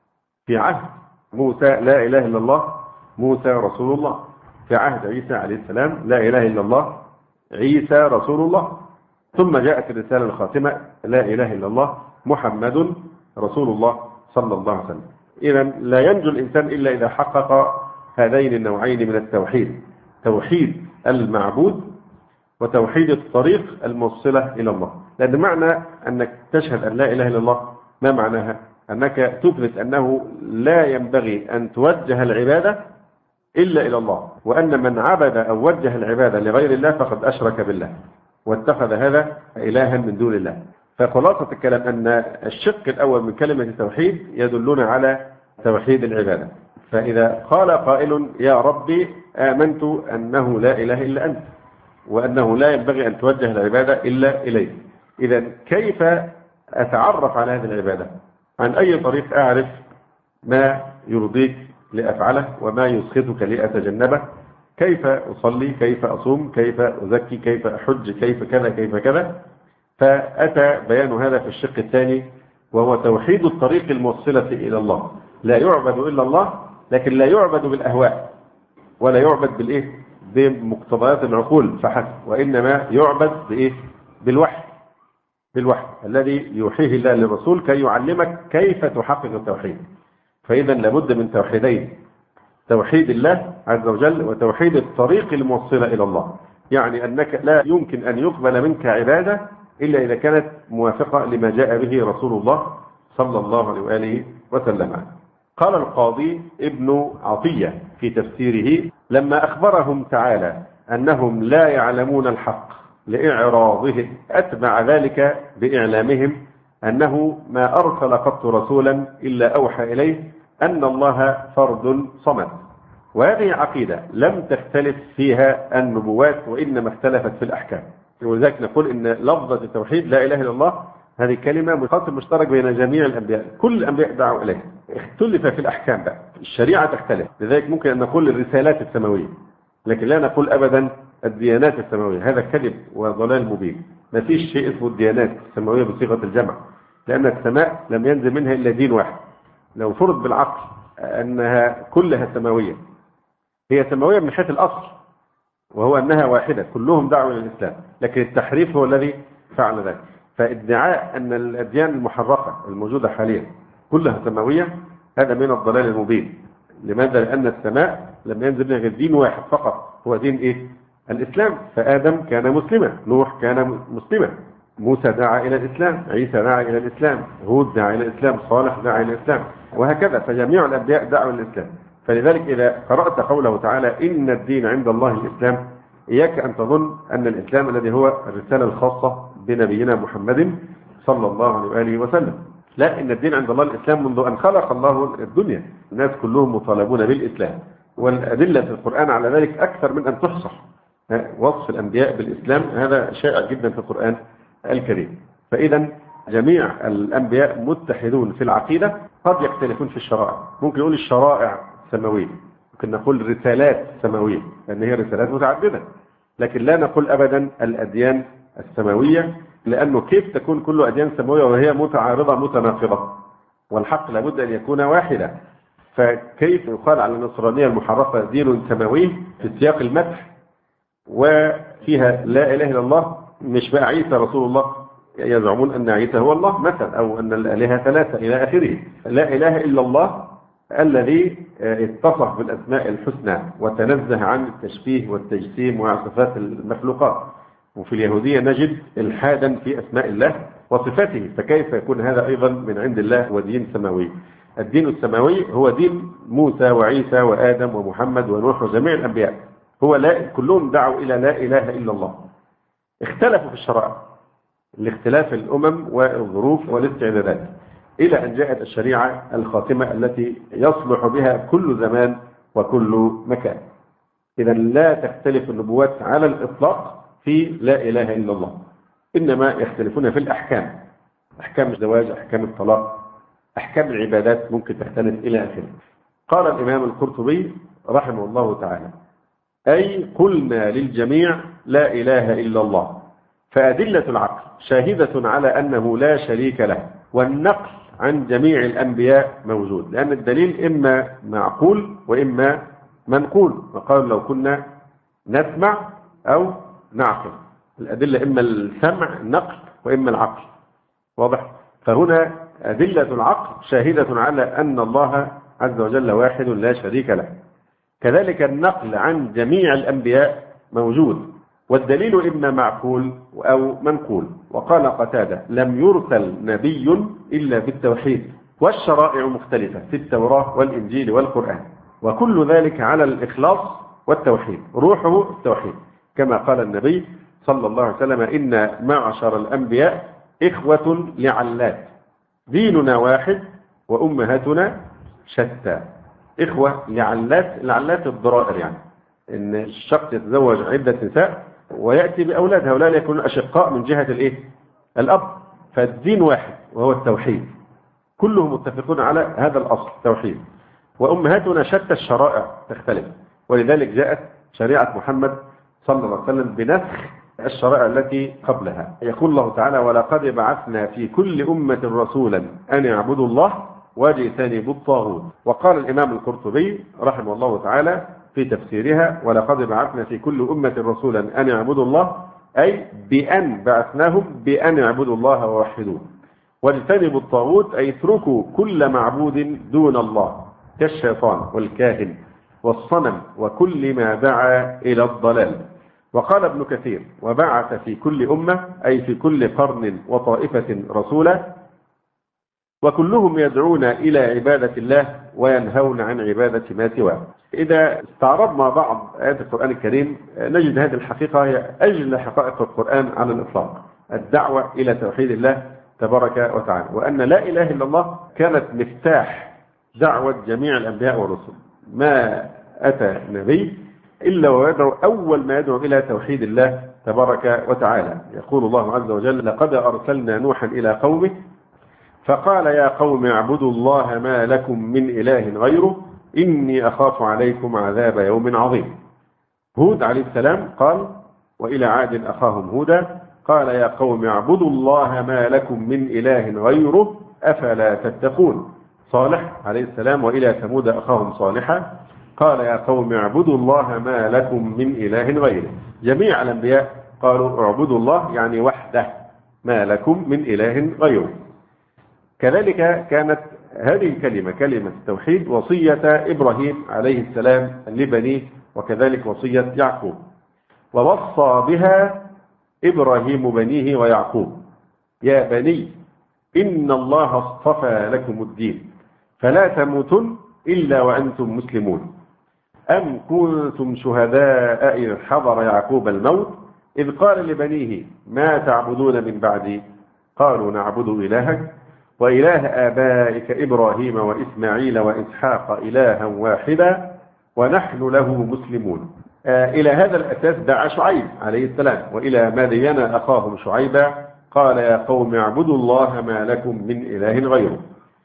في عهد موسى لا إله إلا الله، موسى رسول الله. في عهد عيسى عليه السلام لا إله إلا الله، عيسى رسول الله. ثم جاءت الرسالة الخاتمة لا إله إلا الله، محمد رسول الله صلى الله عليه وسلم. إذا لا ينجو الإنسان إلا إذا حقق هذين النوعين من التوحيد: توحيد المعبود وتوحيد الطريق الموصلة إلى الله. لأن معنى أنك تشهد أن لا إله إلا الله ما معناها؟ أنك تثبت أنه لا ينبغي أن توجه العبادة إلا إلى الله، وأن من عبد أو وجه العبادة لغير الله فقد أشرك بالله واتخذ هذا إلها من دون الله. فخلاصة الكلام أن الشق الأول من كلمة التوحيد يدلنا على توحيد العبادة. فإذا قال قائل: يا ربي آمنت أنه لا إله إلا أنت، وأنه لا ينبغي أن توجه العبادة إلا إليك، إذا كيف أتعرف على هذه العبادة؟ عن أي طريق أعرف ما يرضيك لأفعله وما يسخطك لأتجنبه؟ كيف أصلي، كيف أصوم، كيف أزكي، كيف أحج، كيف كذا كيف كذا. فأتى بيان هذا في الشق الثاني، وهو توحيد الطريق الموصلة إلى الله. لا يعبد إلا الله، لكن لا يعبد بالأهواء ولا يعبد بالإيه؟ بمقتضيات العقول فحسب، وإنما يعبد بإيه؟ بالوحي، بالوحي الذي يوحيه الله للرسول كي يعلمك كيف تحقق التوحيد. فإذا لابد من توحيدين: توحيد الله عز وجل وتوحيد الطريق الموصلة إلى الله. يعني أنك لا يمكن أن يقبل منك عبادة إلا إذا كانت موافقة لما جاء به رسول الله صلى الله عليه وآله وسلم. قال القاضي ابن عطية في تفسيره: لما أخبرهم تعالى أنهم لا يعلمون الحق لإعراضهم، أتبع ذلك بإعلامهم أنه ما أرسل قط رسولا إلا أوحى إليه أن الله فرد صمد. وهذه عقيدة لم تختلف فيها النبوات، وإنما اختلفت في الأحكام. ولذلك نقول إن لفظة التوحيد لا إله إلا الله هذه كلمة خاصة مشترك بين جميع الأنبياء، كل الأنبياء دعوا إليه، اختلف في الأحكام بقى، الشريعة تختلف، لذلك ممكن أن نقول الرسالات السماوية، لكن لا نقول أبدا الديانات السماوية. هذا كذب وضلال مبين. ما فيش شيء اسمه الديانات السماوية بصيغة الجمع، لأن السماء لم ينزل منها إلا دين واحد. لو فرض بالعقل أنها كلها سماوية، هي سماوية من حيث الأصل، وهو أنها واحدة، كلهم دعوا إلى الإسلام، لكن التحريف هو الذي فعل ذلك. فادعاء أن الأديان المحرفة الموجودة حاليا كلها سماوية هذا من الضلال المبين. لماذا؟ لأن السماء لم ينزل منها غير دين واحد فقط، هو دين إيه؟ الإسلام. فآدم كان مسلما، نوح كان مسلما، موسى دعا إلى الإسلام، عيسى دعا إلى الإسلام، هود دعا إلى الإسلام، صالح دعا إلى الإسلام، وهكذا. فجميع الأنبياء دعوا إلى الإسلام. فلذلك إذا قرأت قوله تعالى إن الدين عند الله الإسلام، إياك أن تظن أن الإسلام الذي هو الرسالة الخاصة بنبينا محمد صلى الله عليه وآله وسلم. لا، إن الدين عند الله الإسلام منذ أن خلق الله الدنيا، الناس كلهم مطالبون بالإسلام، والأدلة في القرآن على ذلك أكثر من أن تحصر. وصف الأنبياء بالإسلام هذا شائع جدا في القرآن الكريم. فإذا جميع الأنبياء متحدون في العقيدة، قد يختلفون في الشرائع. ممكن نقول الشرائع سماوية، ممكن نقول رسالات سماوية لأن هي رسالات متعددة، لكن لا نقول أبدا الأديان السماوية، لأنه كيف تكون كل أديان سماوية وهي متعارضة متناقضة؟ والحق لابد أن يكون واحدا. فكيف يقال على النصرانية المحرفة دين سماوي في سياق المدح وفيها لا إله إلا الله؟ مش بقى عيسى رسول الله، يزعمون أن عيسى هو الله مثلا، أو أن الآلهة ثلاثة إلى آخره. لا إله إلا الله الذي اتصف بالأسماء الحسنى وتنزه عن التشبيه والتجسيم وصفات المخلوقات. وفي اليهودية نجد الحادا في أسماء الله وصفاته، فكيف يكون هذا أيضا من عند الله ودين سماوي؟ الدين السماوي هو دين موسى وعيسى وآدم ومحمد ونوح وجميع الأنبياء، هو لا كلهم دعوا إلى لا إله إلا الله. اختلفوا في الشرائع لاختلاف الأمم والظروف والاستعدادات، إلى أن جاءت الشريعة الخاتمة التي يصلح بها كل زمان وكل مكان. إذا لا تختلف النبوات على الإطلاق في لا إله إلا الله، إنما يختلفون في الأحكام، أحكام الزواج، أحكام الطلاق، أحكام العبادات ممكن تختلف إلى آخره. قال الإمام القرطبي رحمه الله تعالى: أي قلنا للجميع لا إله إلا الله، فأدلة العقل شاهدة على أنه لا شريك له، والنقل عن جميع الأنبياء موجود، لأن الدليل إما معقول وإما منقول. وقال لو كنا نسمع أو نعقل، الأدلة إما السمع النقل وإما العقل، واضح؟ فهنا أدلة العقل شاهدة على أن الله عز وجل واحد لا شريك له. كذلك النقل عن جميع الأنبياء موجود، والدليل إما معقول أو منقول. وقال قتادة: لم يرسل نبي إلا بالتوحيد، والشرائع مختلفة في التوراة والإنجيل والقرآن، وكل ذلك على الإخلاص والتوحيد، روحه التوحيد، كما قال النبي صلى الله عليه وسلم: إن معشر الأنبياء إخوة لعلات، ديننا واحد وأمهاتنا شتى. إخوة لعلات، لعلات الضرائر، يعني إن الشخص يتزوج عدة نساء ويأتي بأولاد، هؤلاء يكونون أشقاء من جهة الإيه؟ الأب. فالدين واحد وهو التوحيد، كلهم متفقون على هذا الأصل التوحيد. وأمهاتنا شتى، الشرائع تختلف، ولذلك جاءت شريعة محمد صلى الله عليه وسلم بنسخ الشرائع التي قبلها. يقول الله تعالى: ولقد بعثنا في كل أمة رسولا أن يعبدوا الله واجتنبوا الطاغوت. وقال الإمام القرطبي رحمه الله تعالى في تفسيرها: ولقد بعثنا في كل أمة رسولا أن يعبدوا الله، أي بأن بعثناهم بأن يعبدوا الله ووحدوه، واجتنبوا الطاغوت أي اتركوا كل معبود دون الله كالشيطان والكاهن والصنم وكل ما دعا إلى الضلال. وقال ابن كثير: وبعث في كل أمة أي في كل قرن وطائفة رسولا، وكلهم يدعون إلى عبادة الله وينهون عن عبادة ما سواه. إذا استعرضنا بعض آيات القرآن الكريم نجد هذه الحقيقة هي أجل حقائق القرآن على الإطلاق، الدعوة إلى توحيد الله تبارك وتعالى، وأن لا إله إلا الله كانت مفتاح دعوة جميع الأنبياء والرسل. ما أتى نبي إلا ويدعو أول ما يدعو إلى توحيد الله تبارك وتعالى. يقول الله عز وجل: لقد أرسلنا نوحا إلى قومه فقال يا قوم اعبدوا الله ما لكم من إله غيره إني أخاف عليكم عذاب يوم عظيم. هود عليه السلام قال وإلى عاد أخاهم هودا قال يا قوم اعبدوا الله ما لكم من إله غيره أفلا تتقون. صالح عليه السلام وإلى ثمود أخاهم صالحا قال يا قوم اعبدوا الله ما لكم من إله غيره. جميع الأنبياء قالوا اعبدوا الله يعني وحده ما لكم من إله غيره. كذلك كانت هذه الكلمة كلمة التوحيد وصية إبراهيم عليه السلام لبنيه وكذلك وصية يعقوب. ووصى بها إبراهيم بنيه ويعقوب يا بني إن الله اصطفى لكم الدين فلا تموتن إلا وأنتم مسلمون أم كنتم شهداء إذ حضر يعقوب الموت إذ قال لبنيه ما تعبدون من بعدي قالوا نعبد إلهك وإله آبائك إبراهيم وإسماعيل وإسحاق إلها واحدا ونحن له مسلمون. آه إلى هذا الأساس دعا شعيب عليه السلام وإلى مدين أخاهم شعيبا قال يا قوم اعبدوا الله ما لكم من إله غيره.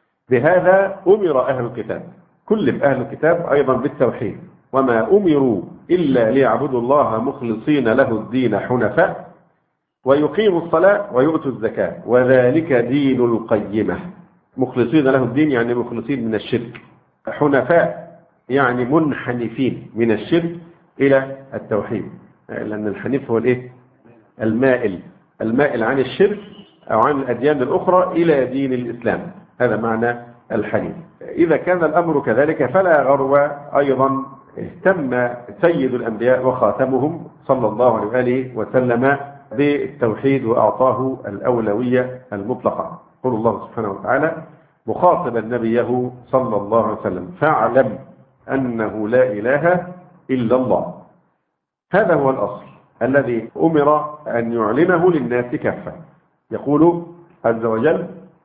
بهذا أمر أهل الكتاب كل أهل الكتاب أيضا بالتوحيد وما أمروا إلا ليعبدوا الله مخلصين له الدين حنفاء ويقيموا الصلاة ويؤتوا الزكاة وذلك دين القيمة. مخلصين له الدين يعني مخلصين من الشرك، حنفاء يعني منحنفين من الشرك إلى التوحيد، لأن الحنيف هو الإيه؟ المائل المائل عن الشرك أو عن الأديان الأخرى إلى دين الإسلام، هذا معنى الحنيف. إذا كان الأمر كذلك فلا غرو أيضا اهتم سيد الأنبياء وخاتمهم صلى الله عليه وآله وسلم بالتوحيد وأعطاه الأولوية المطلقة. قول الله سبحانه وتعالى مخاطبا نبيه صلى الله عليه وسلم فاعلم أنه لا إله إلا الله. هذا هو الأصل الذي أمر أن يعلنه للناس كافة. يقول عز وجل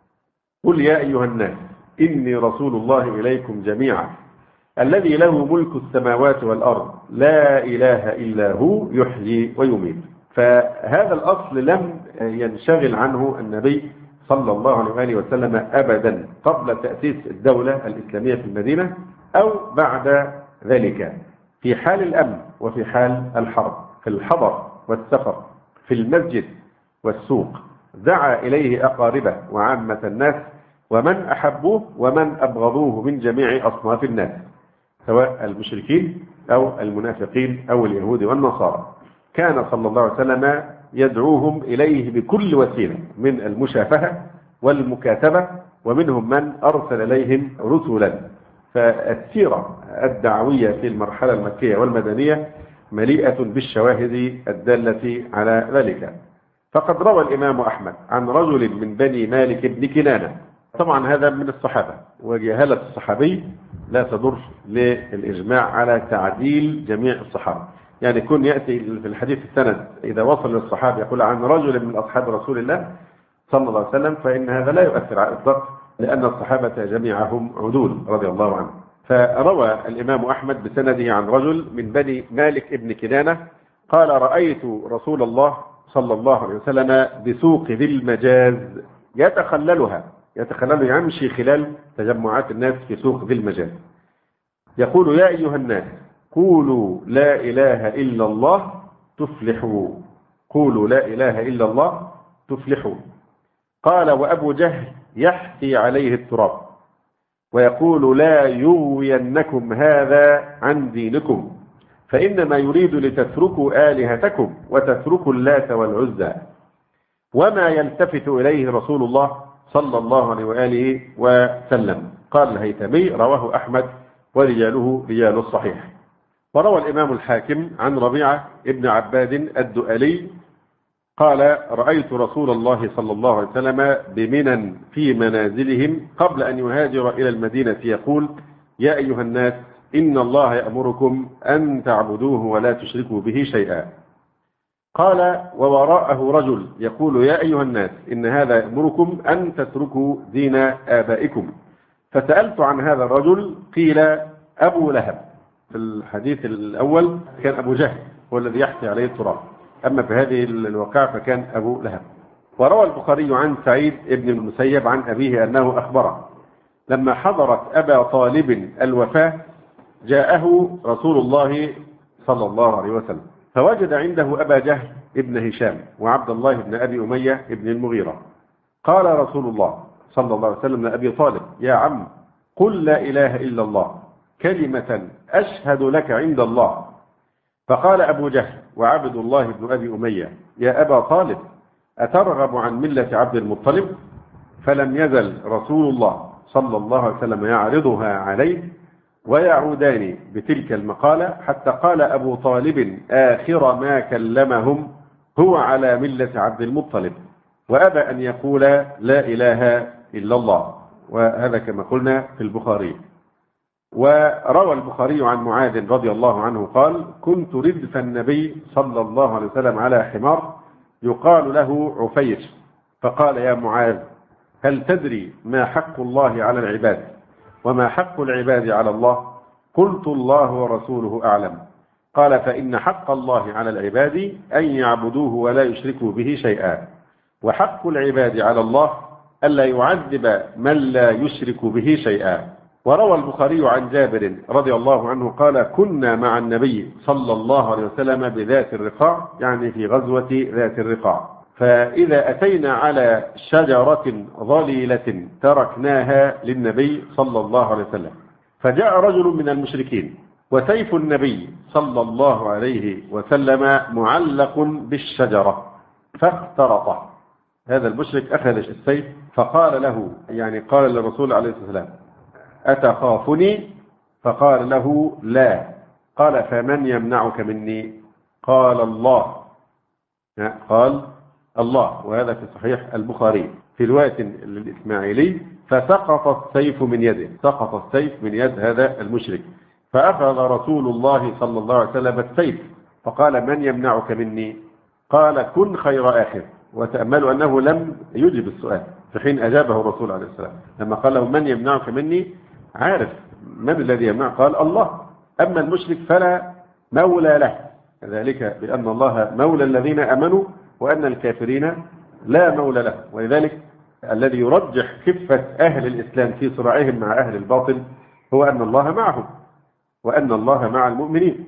قل يا أيها الناس إني رسول الله إليكم جميعا الذي له ملك السماوات والأرض لا إله إلا هو يحيي ويميت. فهذا الأصل لم ينشغل عنه النبي صلى الله عليه وآله وسلم أبدا قبل تأسيس الدولة الإسلامية في المدينة أو بعد ذلك، في حال الأمن وفي حال الحرب، في الحضر والسفر، في المسجد والسوق، دعا إليه أقاربه وعامة الناس ومن أحبوه ومن أبغضوه من جميع أصناف الناس سواء المشركين أو المنافقين أو اليهود والنصارى. كان صلى الله عليه وسلم يدعوهم إليه بكل وسيلة من المشافهة والمكاتبة، ومنهم من أرسل إليهم رسلا. فالسيرة الدعوية في المرحلة المكية والمدنية مليئة بالشواهد الدالة على ذلك. فقد روى الإمام أحمد عن رجل من بني مالك بن كنانة، طبعا هذا من الصحابة، وجهالة الصحابي لا تضر للإجماع على تعديل جميع الصحابة. يعني يكون يأتي في الحديث السند إذا وصل للصحابة يقول عن رجل من أصحاب رسول الله صلى الله عليه وسلم فإن هذا لا يؤثر على الإطلاق، لأن الصحابة جميعهم عدول رضي الله عنهم. فروى الإمام أحمد بسنده عن رجل من بني مالك ابن كنانة قال رأيت رسول الله صلى الله عليه وسلم بسوق ذي المجاز يتخللها يتخلل يمشي خلال تجمعات الناس في سوق ذي المجاز يقول يا أيها الناس قولوا لا إله إلا الله تفلحوا، قولوا لا إله إلا الله تفلحوا. قال وأبو جهل يحثي عليه التراب ويقول لا يغوينكم هذا عن دينكم فإنما يريد لتتركوا آلهتكم وتتركوا اللات والعزى. وما يلتفت إليه رسول الله صلى الله عليه وآله وسلم. قال الهيثمي رواه أحمد ورجاله رجال الصحيح. وروى الإمام الحاكم عن ربيعة ابن عباد الدؤلي قال رأيت رسول الله صلى الله عليه وسلم بمنى في منازلهم قبل أن يهاجر إلى المدينة يقول يا أيها الناس إن الله يأمركم أن تعبدوه ولا تشركوا به شيئا. قال ووراءه رجل يقول يا أيها الناس إن هذا يأمركم أن تتركوا دين آبائكم. فسألت عن هذا الرجل قيل أبو لهب. في الحديث الأول كان أبو جهل هو الذي يحثي عليه التراب، أما في هذه الواقعة فكان أبو لهب. وروى البخاري عن سعيد بن المسيب عن أبيه أنه أخبره لما حضرت أبا طالب الوفاة جاءه رسول الله صلى الله عليه وسلم فوجد عنده أبا جهل ابن هشام وعبد الله بن أبي أمية ابن المغيرة. قال رسول الله صلى الله عليه وسلم لأبي طالب: يا عم، قل لا إله إلا الله كلمة أشهد لك عند الله. فقال أبو جهل وعبد الله بن أبي أمية: يا أبا طالب، أترغب عن ملة عبد المطلب؟ فلم يزل رسول الله صلى الله عليه وسلم يعرضها عليه ويعودان بتلك المقالة حتى قال أبو طالب آخر ما كلمهم: هو على ملة عبد المطلب، وأبى أن يقول لا إله إلا الله. وهذا كما قلنا في البخاري. وروى البخاري عن معاذ رضي الله عنه قال: كنت ردف النبي صلى الله عليه وسلم على حمار يقال له عفير، فقال: يا معاذ، هل تدري ما حق الله على العباد وما حق العباد على الله؟ قلت: الله ورسوله أعلم. قال: فإن حق الله على العباد أن يعبدوه ولا يشركوا به شيئا، وحق العباد على الله ألا يعذب من لا يشرك به شيئا. وروى البخاري عن جابر رضي الله عنه قال: كنا مع النبي صلى الله عليه وسلم بذات الرقاع، يعني في غزوة ذات الرقاع، فإذا أتينا على شجرة ظليلة تركناها للنبي صلى الله عليه وسلم، فجاء رجل من المشركين وسيف النبي صلى الله عليه وسلم معلق بالشجرة فاخترطه. هذا المشرك أخذ السيف فقال له، يعني قال للرسول عليه الصلاة والسلام: أتخافني؟ فقال له: لا. قال: فمن يمنعك مني؟ قال: الله. قال: الله. وهذا في صحيح البخاري في رواية للإسماعيلي: فسقط السيف من يده، سقط السيف من يد هذا المشرك، فأخذ رسول الله صلى الله عليه وسلم السيف فقال: من يمنعك مني؟ قال: كن خير آخر. وتأملوا أنه لم يجب السؤال في حين أجابه الرسول عليه السلام. لما قال له: من يمنعك مني؟ عارف من الذي يمنع؟ قال: الله. أما المشرك فلا مولى له، ذلك بأن الله مولى الذين أمنوا وأن الكافرين لا مولى له. ولذلك الذي يرجح كفة أهل الإسلام في صراعهم مع أهل الباطل هو أن الله معهم وأن الله مع المؤمنين،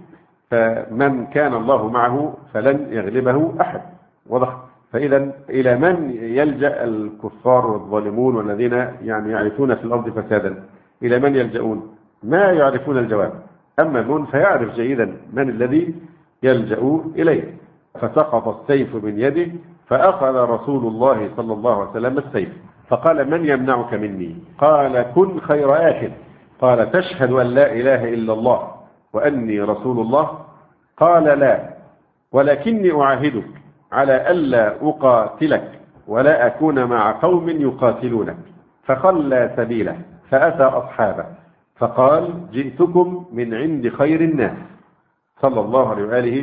فمن كان الله معه فلن يغلبه أحد. واضح؟ فإذا إلى من يلجأ الكفار والظالمون والذين يعني يعرفون في الأرض فسادا؟ إلى من يلجؤون؟ ما يعرفون الجواب. أما المؤمن فيعرف جيدا من الذي يلجأ إليه. فسقط السيف من يده فأخذ رسول الله صلى الله عليه وسلم السيف فقال: من يمنعك مني؟ قال: كن خير آخر. قال: تشهد أن لا إله إلا الله وأني رسول الله؟ قال: لا، ولكني أعاهدك على ألا أقاتلك ولا أكون مع قوم يقاتلونك. فخلى سبيله فأتى أصحابه فقال: جئتكم من عند خير الناس صلى الله عليه وآله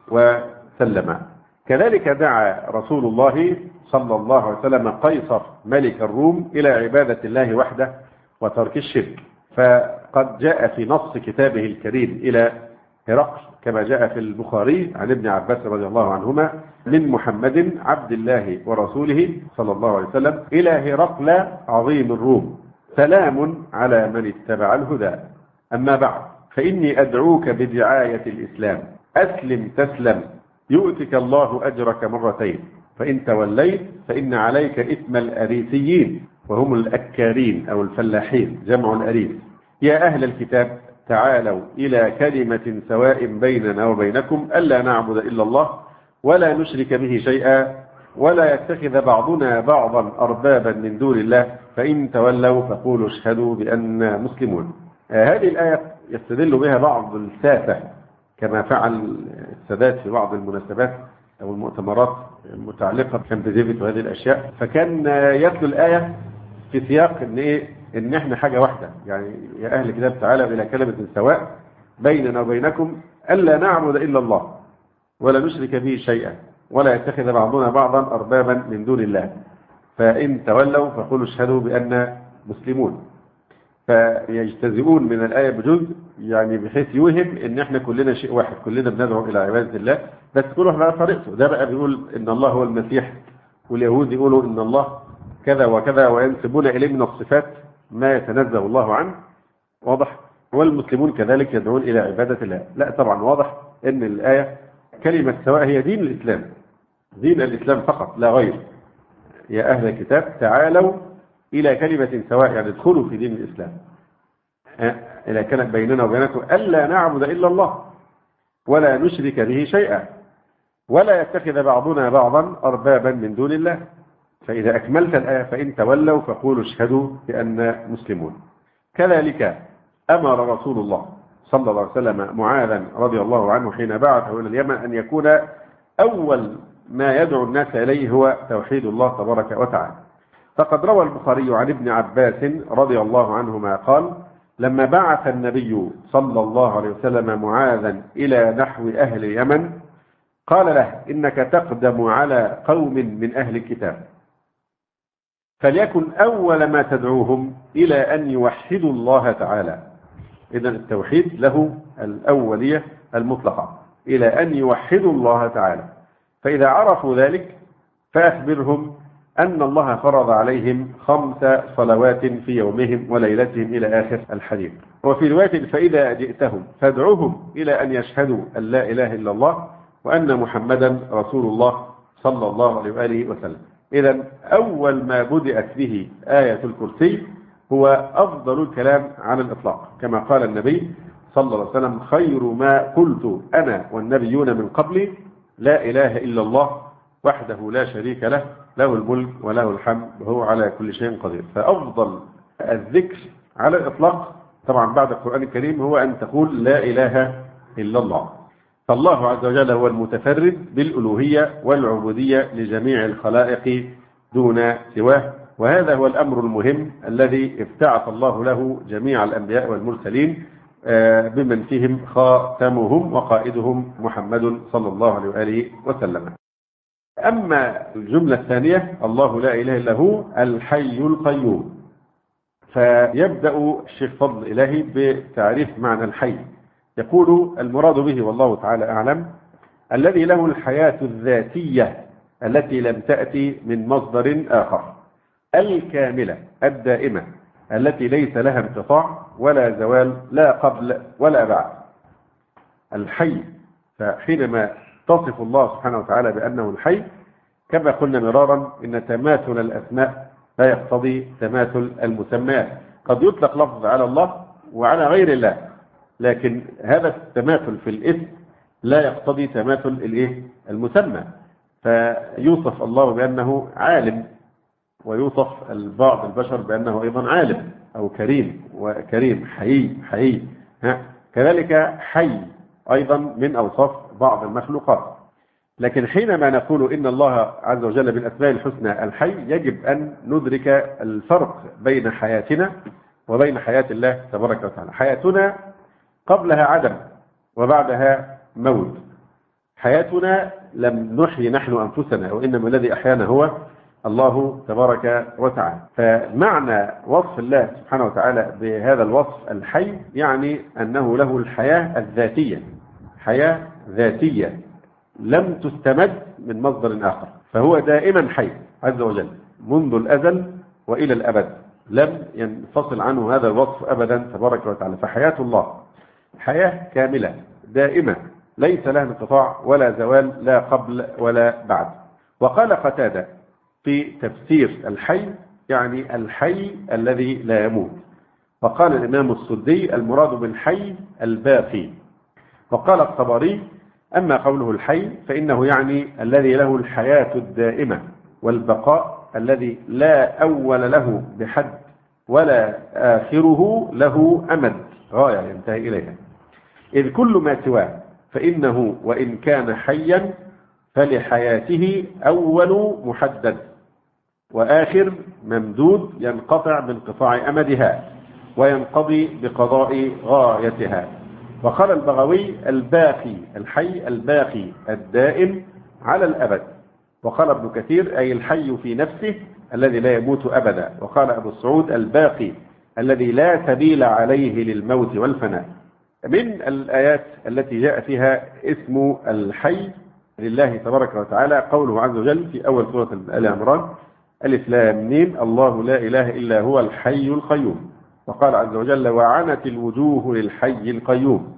وسلم. كذلك دعا رسول الله صلى الله عليه وسلم قيصر ملك الروم إلى عبادة الله وحده وترك الشرك، فقد جاء في نص كتابه الكريم إلى هرقل كما جاء في البخاري عن ابن عباس رضي الله عنهما: من محمد عبد الله ورسوله صلى الله عليه وسلم إلى هرقل عظيم الروم، سلام على من اتبع الهدى. أما بعد، فإني أدعوك بدعاية الإسلام، أسلم تسلم يؤتك الله أجرك مرتين، فإن توليت فإن عليك إثم الأريسيين وهم الأكارين أو الفلاحين جمع الأريس. يا أهل الكتاب تعالوا إلى كلمة سواء بيننا وبينكم ألا نعبد إلا الله ولا نشرك به شيئا ولا يتخذ بعضنا بعضا أربابا من دون الله، فإن تولوا فقولوا اشهدوا بأننا مسلمون. آه هذه الآية يستدل بها بعض الساسة كما فعل السادات في بعض المناسبات أو المؤتمرات المتعلقة بكامب ديفيد وهذه الأشياء، فكان يتلو الآية في سياق إن إيه إن إحنا حاجة واحدة، يعني يا أهل الكتاب تعالى إلى كلمة سواء بيننا وبينكم ألا نعبد إلا الله ولا نشرك به شيئا ولا يتخذ بعضنا بعضا أربابا من دون الله، فإن تولوا فقولوا اشهدوا بأننا مسلمون. فيجتزئون من الآية بجزء يعني بحيث يوهم إن إحنا كلنا شيء واحد، كلنا بندعو إلى عبادة الله، بس كل واحد على طريقته. ده بقى بيقول إن الله هو المسيح واليهود يقولوا إن الله كذا وكذا وينسبون إليه من الصفات ما يتنزه الله عنه، واضح؟ والمسلمون كذلك يدعون إلى عبادة الله. لا طبعا واضح أن الآية كلمة سواء هي دين الإسلام، دين الإسلام فقط لا غير. يا أهل الكتاب تعالوا إلى كلمة سواء، يعني ادخلوا في دين الإسلام، إلى كانت بيننا وبينكم ألا نعبد إلا الله ولا نشرك به شيئا ولا يتخذ بعضنا بعضا أربابا من دون الله. فإذا أكملت الآية فإن تولوا فقولوا اشهدوا بأننا مسلمون. كذلك أمر رسول الله صلى الله عليه وسلم معاذا رضي الله عنه حين بعثه إلى اليمن أن يكون أول ما يدعو الناس إليه هو توحيد الله تبارك وتعالى. فقد روى البخاري عن ابن عباس رضي الله عنهما قال: لما بعث النبي صلى الله عليه وسلم معاذا إلى نحو أهل اليمن قال له: إنك تقدم على قوم من أهل الكتاب، فليكن أول ما تدعوهم إلى أن يوحدوا الله تعالى. إذن التوحيد له الأولية المطلقة، إلى أن يوحدوا الله تعالى. فإذا عرفوا ذلك فأخبرهم أن الله فرض عليهم خمس صلوات في يومهم وليلتهم إلى آخر الحديث. وفي رواية: فإذا جئتهم فادعوهم إلى أن يشهدوا أن لا إله إلا الله وأن محمدا رسول الله صلى الله عليه وآله وسلم. إذن أول ما بدأت به آية الكرسي هو أفضل الكلام على الإطلاق، كما قال النبي صلى الله عليه وسلم: خير ما قلت أنا والنبيون من قبلي لا إله إلا الله وحده لا شريك له، له الملك وله الحمد وهو على كل شيء قدير. فأفضل الذكر على الإطلاق طبعا بعد القرآن الكريم هو أن تقول لا إله إلا الله. فالله عز وجل هو المتفرد بالألوهية والعبودية لجميع الخلائق دون سواه، وهذا هو الأمر المهم الذي ابتعث الله له جميع الأنبياء والمرسلين بمن فيهم خاتمهم وقائدهم محمد صلى الله عليه وآله وسلم. أما الجملة الثانية: الله لا إله إلا هو الحي القيوم، فيبدأ الشيخ فضل إلهي بتعريف معنى الحي. يقول: المراد به والله تعالى أعلم الذي له الحياة الذاتية التي لم تأتي من مصدر آخر، الكاملة الدائمة التي ليس لها انقطاع ولا زوال لا قبل ولا بعد. الحي، فحينما تصف الله سبحانه وتعالى بأنه الحي كما قلنا مرارا إن تماثل الأسماء لا يقتضي تماثل المسميات. قد يطلق لفظ على الله وعلى غير الله، لكن هذا التماثل في الاسم لا يقتضي تماثل الايه المسمى. فيوصف الله بأنه عالم، ويوصف بعض البشر بأنه أيضا عالم أو كريم، وكريم حي حي ها. كذلك حي أيضا من أوصاف بعض المخلوقات. لكن حينما نقول إن الله عز وجل بالأسماء الحسنى الحي يجب أن ندرك الفرق بين حياتنا وبين حياة الله تبارك وتعالى. حياتنا قبلها عدم وبعدها موت. حياتنا لم نحيي نحن أنفسنا، وإنما الذي أحيانا هو الله تبارك وتعالى. فمعنى وصف الله سبحانه وتعالى بهذا الوصف الحي يعني أنه له الحياة الذاتية، حياة ذاتية لم تستمد من مصدر آخر، فهو دائما حي عز وجل منذ الأزل وإلى الأبد، لم ينفصل عنه هذا الوصف أبدا تبارك وتعالى. فحياة الله حياة كاملة دائمة ليس لها انقطاع ولا زوال لا قبل ولا بعد. وقال قتادة في تفسير الحي يعني الحي الذي لا يموت. وقال الإمام السدي المراد بالحي الباقي. وقال الطبري أما قوله الحي فإنه يعني الذي له الحياة الدائمة والبقاء الذي لا أول له بحد ولا آخره له أمد غاية ينتهي إليها، إذ كل ما سواه فإنه وإن كان حيا فلحياته أول محدد وآخر ممدود ينقطع بانقطاع أمدها وينقضي بقضاء غايتها. وقال البغوي الباقي الحي الباقي الدائم على الأبد. وقال ابن كثير أي الحي في نفسه الذي لا يموت أبدا. وقال أبو السعود الباقي الذي لا سبيل عليه للموت والفناء. من الآيات التي جاء فيها اسم الحي لله تبارك وتعالى قوله عز وجل في أول سورة آل عمران: ألف لام ميم الله لا إله إلا هو الحي القيوم. وقال عز وجل: وعنت الوجوه للحي القيوم.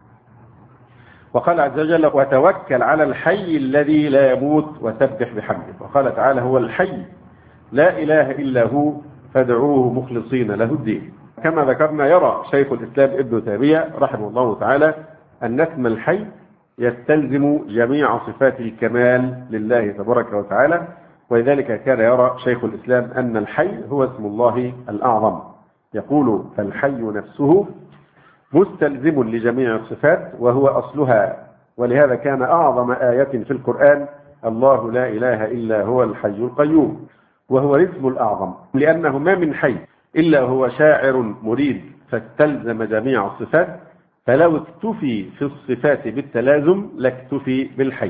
وقال عز وجل: وتوكل على الحي الذي لا يموت وسبح بحمده. وقال تعالى: هو الحي لا إله إلا هو فادعوه مخلصين له الدين. كما ذكرنا، يرى شيخ الإسلام ابن تيمية رحمه الله تعالى أن اسم الحي يستلزم جميع صفات الكمال لله تبارك وتعالى، ولذلك كان يرى شيخ الإسلام أن الحي هو اسم الله الأعظم. يقول: فالحي نفسه مستلزم لجميع الصفات وهو أصلها، ولهذا كان أعظم آية في القرآن: الله لا إله إلا هو الحي القيوم، وهو الاسم الأعظم، لأنه ما من حي إلا هو شاعر مريد فاستلزم جميع الصفات، فلو اكتفي في الصفات بالتلازم لاكتفي بالحي.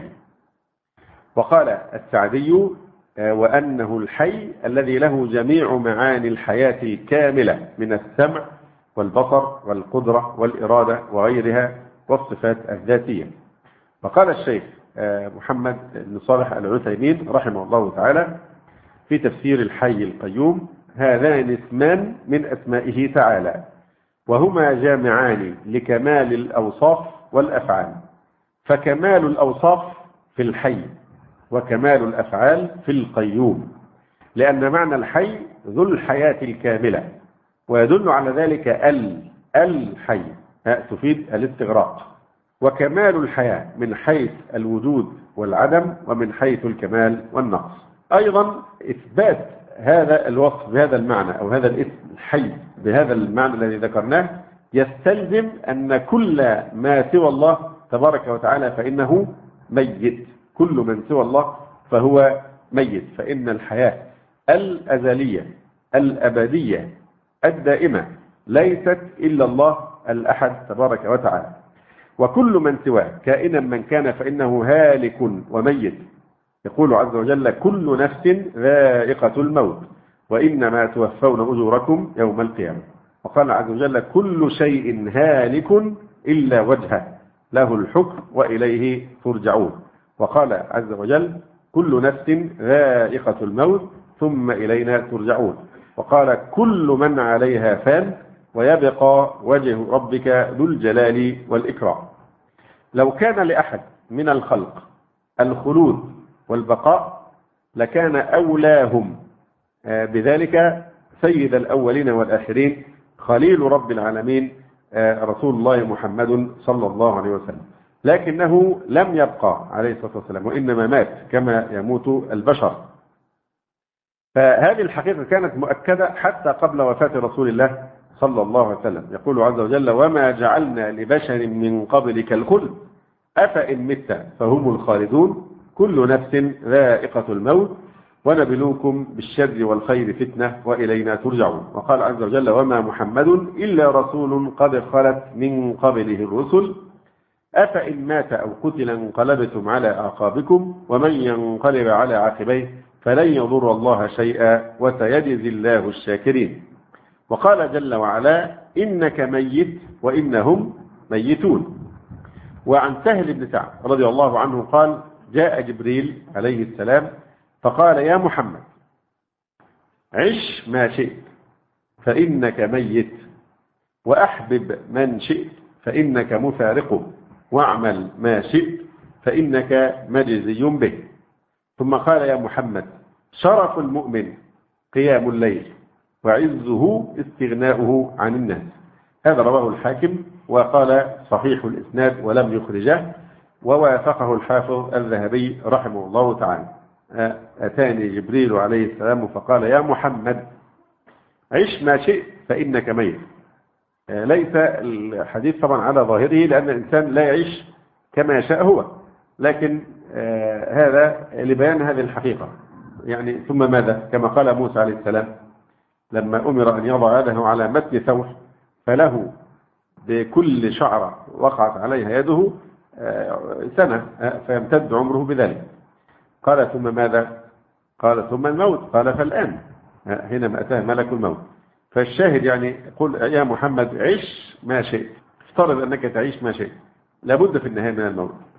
وقال السعدي: وأنه الحي الذي له جميع معاني الحياة الكاملة من السمع والبصر والقدرة والإرادة وغيرها والصفات الذاتية. وقال الشيخ محمد بن صالح العثيمين رحمه الله تعالى في تفسير الحي القيوم: هذان اسمان من أسمائه تعالى، وهما جامعان لكمال الأوصاف والأفعال، فكمال الأوصاف في الحي وكمال الأفعال في القيوم، لأن معنى الحي ذو الحياة الكاملة، ويدل على ذلك ال الحي تفيد الاستغراق. وكمال الحياة من حيث الوجود والعدم ومن حيث الكمال والنقص. أيضا إثبات هذا الوصف بهذا المعنى أو هذا الاسم الحي بهذا المعنى الذي ذكرناه يستلزم أن كل ما سوى الله تبارك وتعالى فإنه ميت. كل من سوى الله فهو ميت، فإن الحياة الأزلية الأبدية الدائمة ليست إلا الله الأحد تبارك وتعالى، وكل من سواه كائنا من كان فإنه هالك وميت. يقول عز وجل: كل نفس ذائقة الموت وإنما توفون أجوركم يوم القيامة. وقال عز وجل: كل شيء هالك إلا وجهه له الحكم وإليه ترجعون. وقال عز وجل: كل نفس ذائقة الموت ثم إلينا ترجعون. وقال: كل من عليها فان ويبقى وجه ربك ذو الجلال والإكرام. لو كان لأحد من الخلق الخلود والبقاء لكان أولاهم بذلك سيد الأولين والآخرين خليل رب العالمين رسول الله محمد صلى الله عليه وسلم، لكنه لم يبقى عليه الصلاة والسلام، وإنما مات كما يموت البشر. فهذه الحقيقة كانت مؤكدة حتى قبل وفاة رسول الله صلى الله عليه وسلم. يقول عز وجل: وما جعلنا لبشر من قبلك الخلد أفإن مت فهم الخالدون كل نفس ذائقة الموت ونبلوكم بالشر والخير فتنة وإلينا ترجعون. وقال عز وجل: وما محمد إلا رسول قد خلت من قبله الرسل أفإن مات أو قتل انقلبتم على أعقابكم ومن ينقلب على عقبيه فلن يضر الله شيئا وسيجزي الله الشاكرين. وقال جل وعلا: إنك ميت وإنهم ميتون. وعن سهل بن سعد رضي الله عنه قال: جاء جبريل عليه السلام فقال: يا محمد عش ما شئت فإنك ميت، وأحبب من شئت فإنك مفارقه، واعمل ما شئت فإنك مجزي به. ثم قال: يا محمد شرف المؤمن قيام الليل وعزه استغناؤه عن الناس. هذا رواه الحاكم وقال صحيح الإسناد ولم يخرجه، ووافقه الحافظ الذهبي رحمه الله تعالى. أتاني جبريل عليه السلام فقال: يا محمد عش ما شئت فإنك ميت. ليس الحديث طبعا على ظاهره، لأن الإنسان لا يعيش كما يشاء هو، لكن هذا لبيان هذه الحقيقة. يعني ثم ماذا؟ كما قال موسى عليه السلام لما أمر أن يضع يده على متن ثور فله بكل شعرة وقعت عليها يده سنة فيمتد عمره بذلك. قال: ثم ماذا؟ قال: ثم الموت. قال: فالآن حينما أتاه ملك الموت. فالشاهد يعني يقول: يا محمد عش ما شئت، افترض أنك تعيش ما شئت، لابد في النهاية من الموت،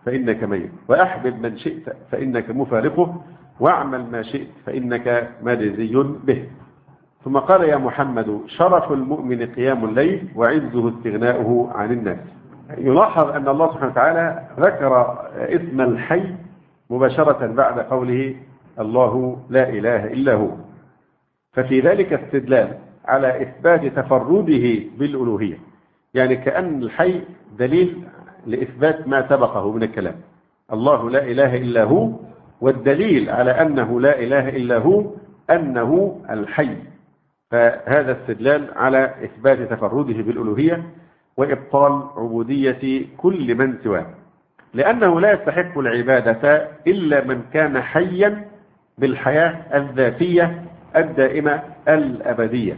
فإنك ميت، وأحبب من شئت فإنك مفارقه، واعمل ما شئت فإنك مجزي به. ثم قال: يا محمد شرف المؤمن قيام الليل وعزه استغناؤه عن الناس. يلاحظ أن الله سبحانه وتعالى ذكر اسم الحي مباشرة بعد قوله الله لا إله إلا هو، ففي ذلك استدلال على إثبات تفرده بالألوهية، يعني كأن الحي دليل لإثبات ما سبقه من الكلام، الله لا إله إلا هو، والدليل على أنه لا إله إلا هو أنه الحي، فهذا استدلال على إثبات تفرده بالألوهية وإبطال عبودية كل من سواه، لأنه لا يستحق العبادة إلا من كان حيا بالحياة الذاتية الدائمة الأبدية،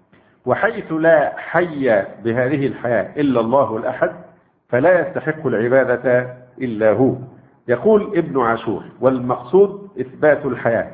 وحيث لا حي بهذه الحياة إلا الله الأحد فلا يستحق العبادة إلا هو. يقول ابن عاشور: والمقصود إثبات الحياة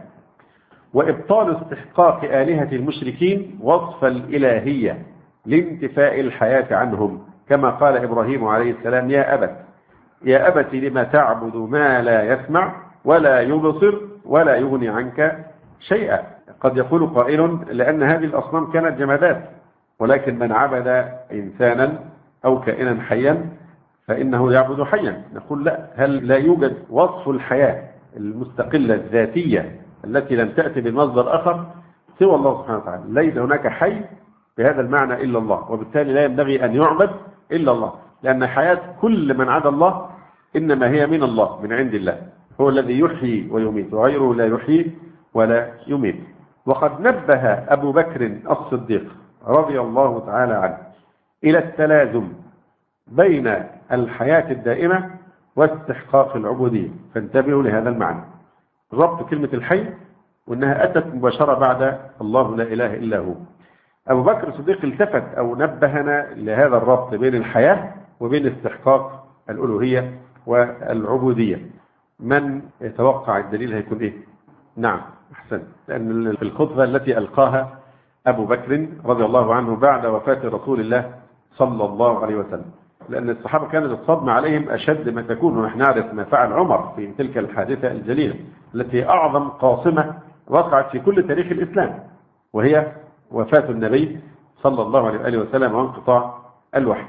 وإبطال استحقاق آلهة المشركين وصف الإلهية لانتفاء الحياة عنهم، كما قال إبراهيم عليه السلام: يا أبت يا أبت لما تعبد ما لا يسمع ولا يبصر ولا يغني عنك شيئا. قد يقول قائل: لأن هذه الأصنام كانت جمادات، ولكن من عبد إنسانا أو كائنا حيا فإنه يعبد حيا. نقول: لا، هل لا يوجد وصف الحياة المستقلة الذاتية التي لم تأتي بالمصدر آخر سوى الله سبحانه وتعالى؟ ليس هناك حي بهذا المعنى إلا الله، وبالتالي لا ينبغي أن يعبد إلا الله، لأن حياة كل من عدا الله إنما هي من الله، من عند الله، هو الذي يحيي ويميت، وغيره لا يحيي ولا يميت. وقد نبه أبو بكر الصديق رضي الله تعالى عنه إلى التلازم بين الحياة الدائمة واستحقاق العبودية، فانتبهوا لهذا المعنى، ربط كلمة الحي وأنها أتت مباشرة بعد الله لا إله إلا هو. أبو بكر الصديق التفت أو نبهنا لهذا الربط بين الحياة وبين استحقاق الألوهية والعبودية. من يتوقع الدليل هيكون إيه؟ نعم، أحسن، لأن في الخطبة التي ألقاها أبو بكر رضي الله عنه بعد وفاة رسول الله صلى الله عليه وسلم، لأن الصحابة كانت الصدمة عليهم أشد ما تكون، ونحن نعرف ما فعل عمر في تلك الحادثة الجليلة التي أعظم قاصمة وقعت في كل تاريخ الإسلام، وهي وفاة النبي صلى الله عليه وسلم وانقطاع الوحي.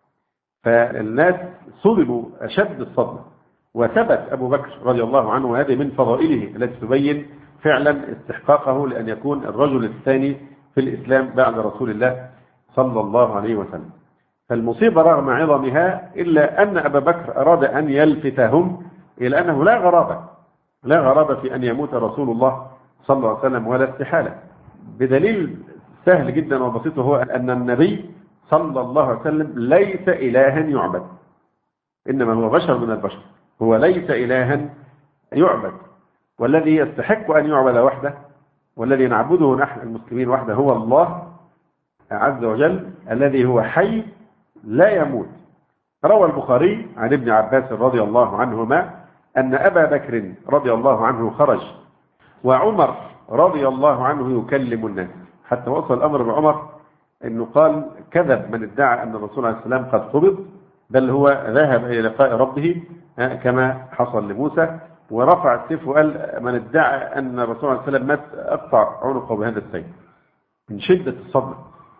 فالناس صدموا أشد الصدمة، وثبت أبو بكر رضي الله عنه، وهذه من فضائله التي تبين فعلا استحقاقه لأن يكون الرجل الثاني في الإسلام بعد رسول الله صلى الله عليه وسلم. فالمصيبة رغم عظمها إلا أن أبا بكر أراد أن يلفتهم إلى أنه لا غرابة لا غرابة في أن يموت رسول الله صلى الله عليه وسلم ولا استحالة، بدليل سهل جدا وبسيط، هو أن النبي صلى الله عليه وسلم ليس إلها يعبد، إنما هو بشر من البشر، هو ليس إلها يعبد، والذي يستحق أن يعبد وحده والذي نعبده نحن المسلمين وحده هو الله عز وجل الذي هو حي لا يموت. روى البخاري عن ابن عباس رضي الله عنهما أن أبا بكر رضي الله عنه خرج وعمر رضي الله عنه يكلم الناس، حتى وصل الأمر بعمر أنه قال: كذب من ادعى أن الرسول عليه السلام قد قبض، بل هو ذهب إلى لقاء ربه كما حصل لموسى، ورفع السيف وقال: من ادعى أن الرسول عليه السلام مات أقطع عنقه بهذا السيف. من شدة الصدمة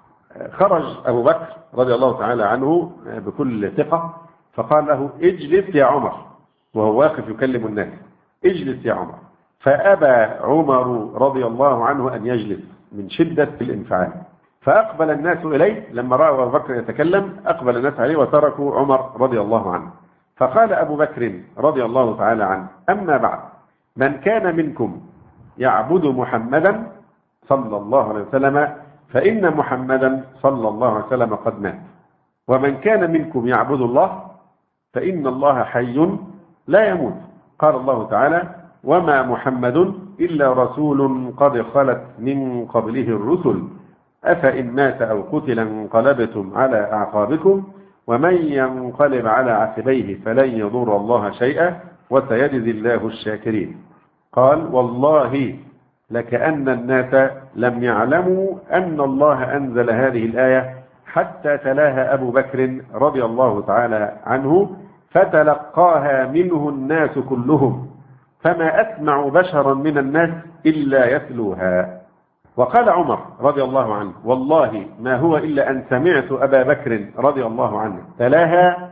خرج أبو بكر رضي الله تعالى عنه بكل ثقة فقال له: اجلس يا عمر، وهو واقف يكلم الناس: اجلس يا عمر. فأبى عمر رضي الله عنه أن يجلس من شدة الانفعال، فأقبل الناس إليه لما رأى أبو بكر يتكلم، أقبل الناس عليه وتركوا عمر رضي الله عنه. فقال أبو بكر رضي الله تعالى عنه: أما بعد، من كان منكم يعبد محمدا صلى الله عليه وسلم فإن محمدا صلى الله عليه وسلم قد مات، ومن كان منكم يعبد الله فإن الله حي لا يموت. قال الله تعالى: وما محمد إلا رسول قد خلت من قبله الرسل أفإن مات أو قتل انقلبتم على أعقابكم ومن ينقلب على عقبيه فلن يضر الله شيئا وسيجزي الله الشاكرين. قال: والله لكأن الناس لم يعلموا أن الله أنزل هذه الآية حتى تلاها أبو بكر رضي الله تعالى عنه فتلقاها منه الناس كلهم، فما أسمع بشرا من الناس إلا يتلوها. وقال عمر رضي الله عنه: والله ما هو إلا أن سمعت أبا بكر رضي الله عنه تلاها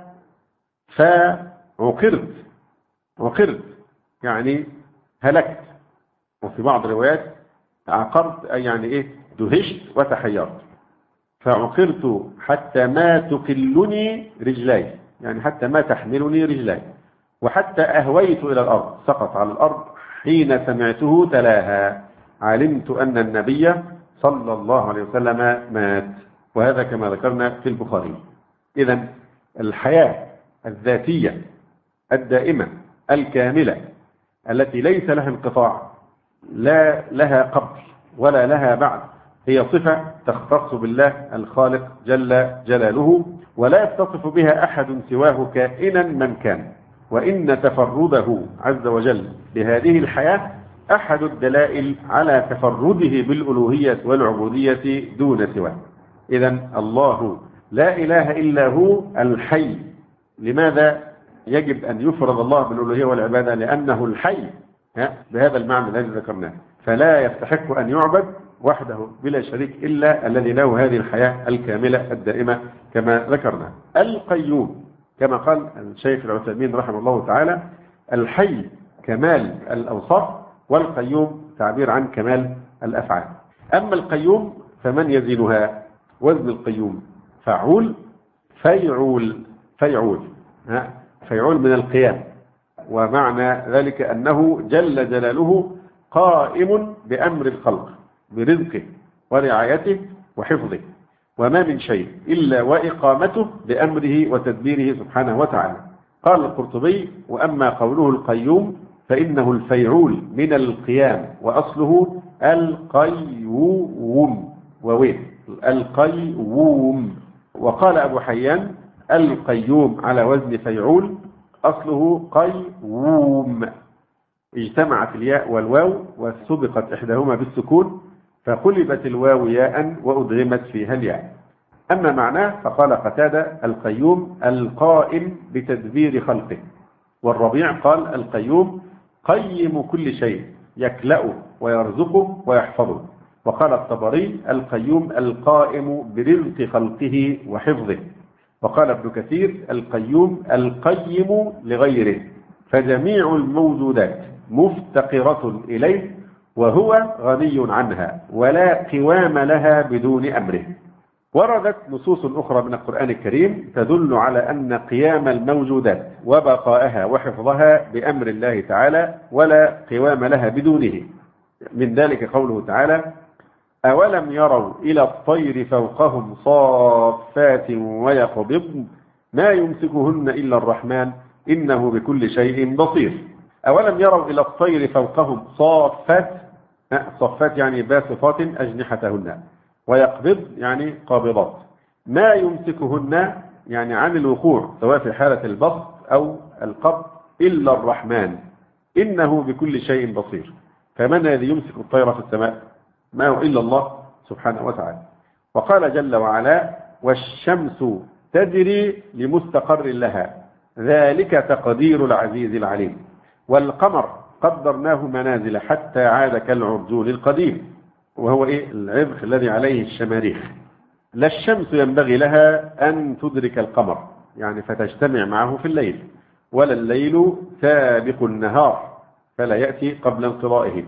فعقرت، عقرت يعني هلكت، وفي بعض الروايات عقرت أي يعني إيه دهشت وتحيرت. فعقرت حتى ما تقلني رجلاي، يعني حتى ما تحملني رجلاي، وحتى أهويت إلى الأرض، سقط على الأرض حين سمعته تلاها، علمت أن النبي صلى الله عليه وسلم مات. وهذا كما ذكرنا في البخاري. إذن الحياة الذاتية الدائمة الكاملة التي ليس لها انقطاع، لا لها قبل ولا لها بعد، هي صفة تختص بالله الخالق جل جلاله، ولا يتصف بها أحد سواه كائنا من كان. وإن تفرده عز وجل بهذه الحياة أحد الدلائل على تفرده بالألوهية والعبودية دون سواه. إذن الله لا إله إلا هو الحي. لماذا يجب أن يفرض الله بالألوهية والعبادة؟ لأنه الحي بهذا المعنى الذي ذكرناه، فلا يستحق أن يعبد وحده بلا شريك إلا الذي له هذه الحياة الكاملة الدائمة كما ذكرنا. القيوم كما قال الشيخ العثيمين رحمه الله تعالى: الحي كمال الأوصاف، والقيوم تعبير عن كمال الأفعال. أما القيوم فمن يزنها؟ وزن القيوم فعول فيعول، فيعول ها فيعول من القيام، ومعنى ذلك أنه جل جلاله قائم بأمر الخلق برزقه ورعايته وحفظه، وما من شيء إلا وإقامته بأمره وتدبيره سبحانه وتعالى. قال القرطبي: وأما قوله القيوم فإنه الفيعول من القيام، وأصله القيوم ووين القيوم. وقال أبو حيان: القيوم على وزن فيعول أصله قيوم، اجتمعت الياء والواو وسبقت إحداهما بالسكون، فقلبت الواو ياء وأدغمت فيها الياء. أما معناه فقال قتادة: القيوم القائم بتدبير خلقه. والربيع قال: القيوم قيم كل شيء، يكلأه ويرزقه ويحفظه. وقال الطبري: القيوم القائم برزق خلقه وحفظه. وقال ابن كثير: القيوم القيم لغيره، فجميع الموجودات مفتقرة إليه وهو غني عنها، ولا قوام لها بدون أمره. وردت نصوص أخرى من القرآن الكريم تدل على أن قيام الموجودات وبقائها وحفظها بأمر الله تعالى، ولا قوام لها بدونه. من ذلك قوله تعالى: أولم يروا إلى الطير فوقهم صافات ويقبضن ما يمسكهن إلا الرحمن إنه بكل شيء بصير. أولم يروا إلى الطير فوقهم صافات، صافات يعني باسطات أجنحتهن، ويقبض يعني قابضات، ما يمسكهن يعني عن الوقوع سواء في حالة البسط أو القبض إلا الرحمن إنه بكل شيء بصير. فمن الذي يمسك الطير في السماء؟ ما هو إلا الله سبحانه وتعالى. وقال جل وعلا: والشمس تجري لمستقر لها ذلك تقدير العزيز العليم. والقمر قدرناه منازل حتى عاد كالعرجون القديم، وهو إيه؟ العذق الذي عليه الشماريخ. لا الشمس ينبغي لها أن تدرك القمر يعني فتجتمع معه في الليل، ولا الليل سابق النهار فلا يأتي قبل انقضائه،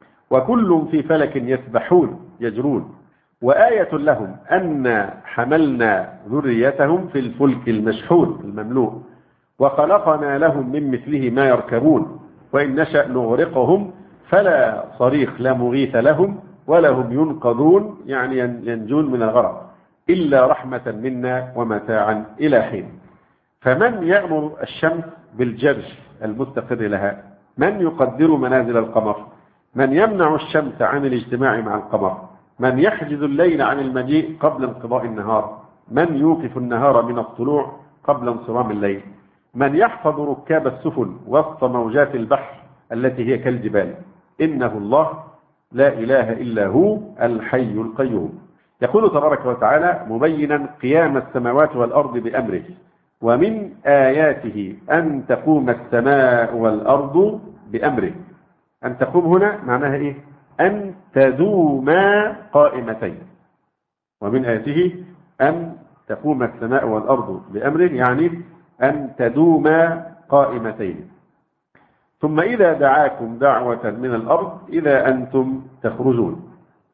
وكل في فلك يسبحون يجرون. وآية لهم أن حملنا ذريتهم في الفلك المشحون المملوء، وخلقنا لهم من مثله ما يركبون، وإن نشأ نغرقهم فلا صريخ لا مغيث لهم ولا هم ينقذون، يعني ينجون من الغرق، إلا رحمة منا ومتاعا إلى حين. فمن يأمر الشمس بالجري المستقر لها؟ من يقدر منازل القمر؟ من يمنع الشمس عن الاجتماع مع القمر؟ من يحجز الليل عن المجيء قبل انقضاء النهار؟ من يوقف النهار من الطلوع قبل انصرام الليل؟ من يحفظ ركاب السفن وسط موجات البحر التي هي كالجبال؟ إنه الله لا إله إلا هو الحي القيوم. يقول تبارك وتعالى مبينا قيام السماوات والأرض بأمره، ومن آياته أن تقوم السماء والأرض بأمره. أن تقوم هنا معناها إيه؟ أن تدوما قائمتين. ومن آياته أن تقوم السماء والأرض بأمره، يعني أن تدوما قائمتين. ثم إذا دعاكم دعوة من الأرض إذا أنتم تخرجون.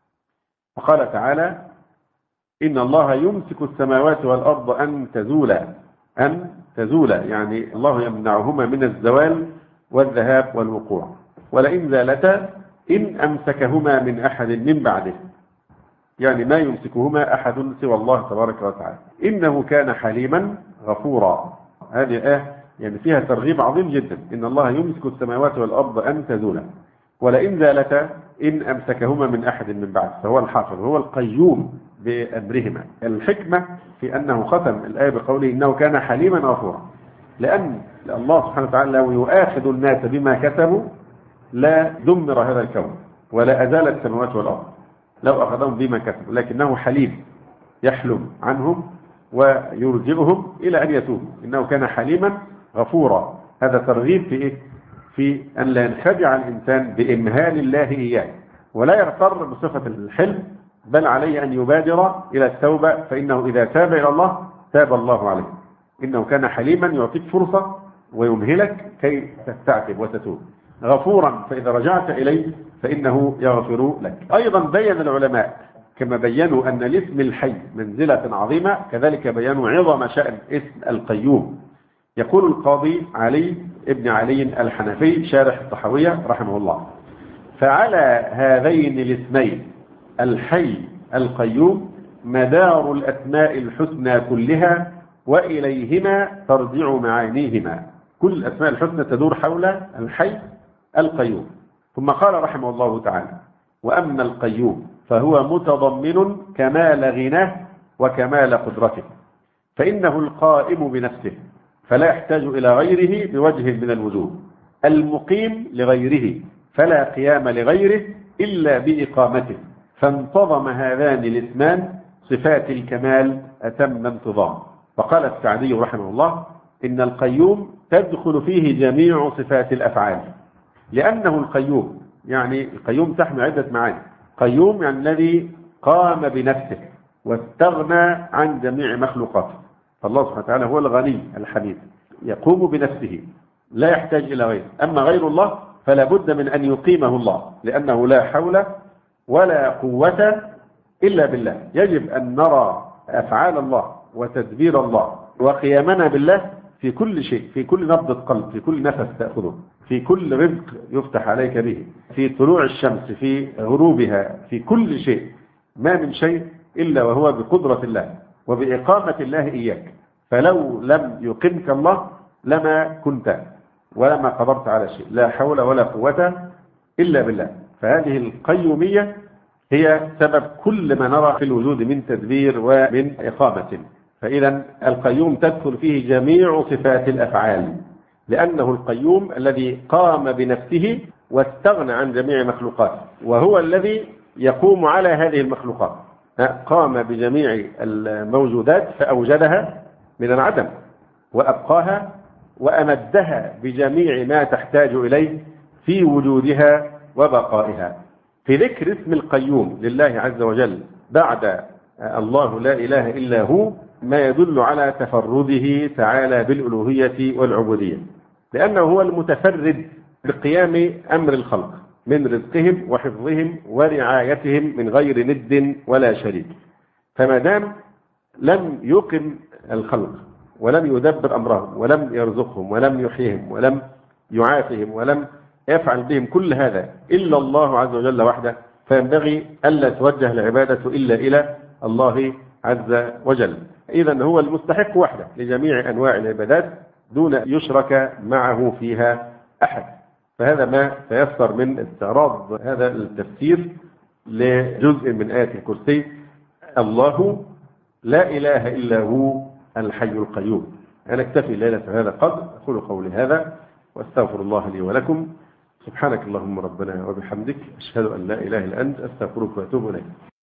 وقال تعالى: إن الله يمسك السماوات والأرض أن تزولا. أن تزولا يعني الله يمنعهما من الزوال والذهاب والوقوع. ولئن زالتا إن أمسكهما من أحد من بعده، يعني ما يمسكهما أحد سوى الله تبارك وتعالى. إنه كان حليما غفورا. هذه الآية يعني فيها ترغيب عظيم جدا. إن الله يمسك السماوات والأرض أن تزولا ولئن زالتا إن أمسكهما من أحد من بعد، فهو الحافظ، هو القيوم بأمرهما. الحكمة في أنه ختم الآية بقوله إنه كان حليما غفورا، لأن الله سبحانه وتعالى لو يؤاخذ الناس بما كسبوا لا دمر هذا الكون ولا أزال السماوات والأرض لو أخذهم بما كسبوا، لكنه حليم يحلم عنهم ويرجئهم إلى أن يتوبوا. إنه كان حليما غفورا. هذا ترغيب في إيه؟ في أن لا ينخدع الإنسان بإمهال الله إياه ولا يغتر بصفة الحلم، بل عليه أن يبادر إلى التوبة، فإنه إذا تاب إلى الله تاب الله عليه. إنه كان حليما يعطيك فرصة ويمهلك كي تستعتب وتتوب. غفورا فإذا رجعت إليه فإنه يغفر لك. أيضا بين العلماء كما بينوا أن الاسم الحي منزلة عظيمة، كذلك بينوا عظم شأن اسم القيوم. يقول القاضي علي ابن علي الحنفي شارح الطحاوية رحمه الله: فعلى هذين الاسمين الحي القيوم مدار الأسماء الحسنى كلها وإليهما ترجع معانيهما. كل الأسماء الحسنى تدور حول الحي القيوم. ثم قال رحمه الله تعالى: وأما القيوم فهو متضمن كمال غناه وكمال قدرته، فإنه القائم بنفسه فلا يحتاج إلى غيره بوجه من الوجوه، المقيم لغيره فلا قيام لغيره إلا بإقامته، فانتظم هذان الاسمان صفات الكمال أتم انتظام. وقال السعدي رحمه الله: إن القيوم تدخل فيه جميع صفات الأفعال، لأنه القيوم، يعني القيوم تحمل عدة معاني. قيوم يعني الذي قام بنفسه واستغنى عن جميع مخلوقاته، فالله سبحانه وتعالى هو الغني الحميد يقوم بنفسه لا يحتاج إلى غيره. أما غير الله فلا بد من أن يقيمه الله، لأنه لا حول ولا قوة إلا بالله. يجب أن نرى أفعال الله وتدبير الله وقيامنا بالله في كل شيء، في كل نبضة قلب، في كل نفس تأخذه، في كل رزق يفتح عليك به، في طلوع الشمس، في غروبها، في كل شيء. ما من شيء إلا وهو بقدرة الله وبإقامة الله إياك. فلو لم يقمك الله لما كنت ولما قدرت على شيء. لا حول ولا قوة إلا بالله. فهذه القيومية هي سبب كل ما نرى في الوجود من تدبير ومن إقامة. فإذا القيوم تدخل فيه جميع صفات الأفعال، لأنه القيوم الذي قام بنفسه واستغنى عن جميع مخلوقاته، وهو الذي يقوم على هذه المخلوقات. قام بجميع الموجودات فأوجدها من العدم وأبقاها وأمدها بجميع ما تحتاج إليه في وجودها وبقائها. في ذكر اسم القيوم لله عز وجل بعد الله لا إله إلا هو ما يدل على تفرده تعالى بالألوهية والعبودية، لأنه هو المتفرد بقيام أمر الخلق من رزقهم وحفظهم ورعايتهم من غير ند ولا شريك. فما دام لم يقم الخلق ولم يدبر أمرهم ولم يرزقهم ولم يحييهم ولم يعافهم ولم يفعل بهم كل هذا إلا الله عز وجل وحده، فينبغي ألا توجه العبادة إلا إلى الله عز وجل. إذن هو المستحق وحده لجميع أنواع العبادات دون يشرك معه فيها أحد. فهذا ما تيسر من استعراض هذا التفسير لجزء من آية الكرسي: الله لا إله إلا هو الحي القيوم. أنا أكتفي ليلة هذا القدر، أقول قولي هذا وأستغفر الله لي ولكم. سبحانك اللهم ربنا وبحمدك، أشهد أن لا إله إلا أنت، أستغفرك وأتوب إليك.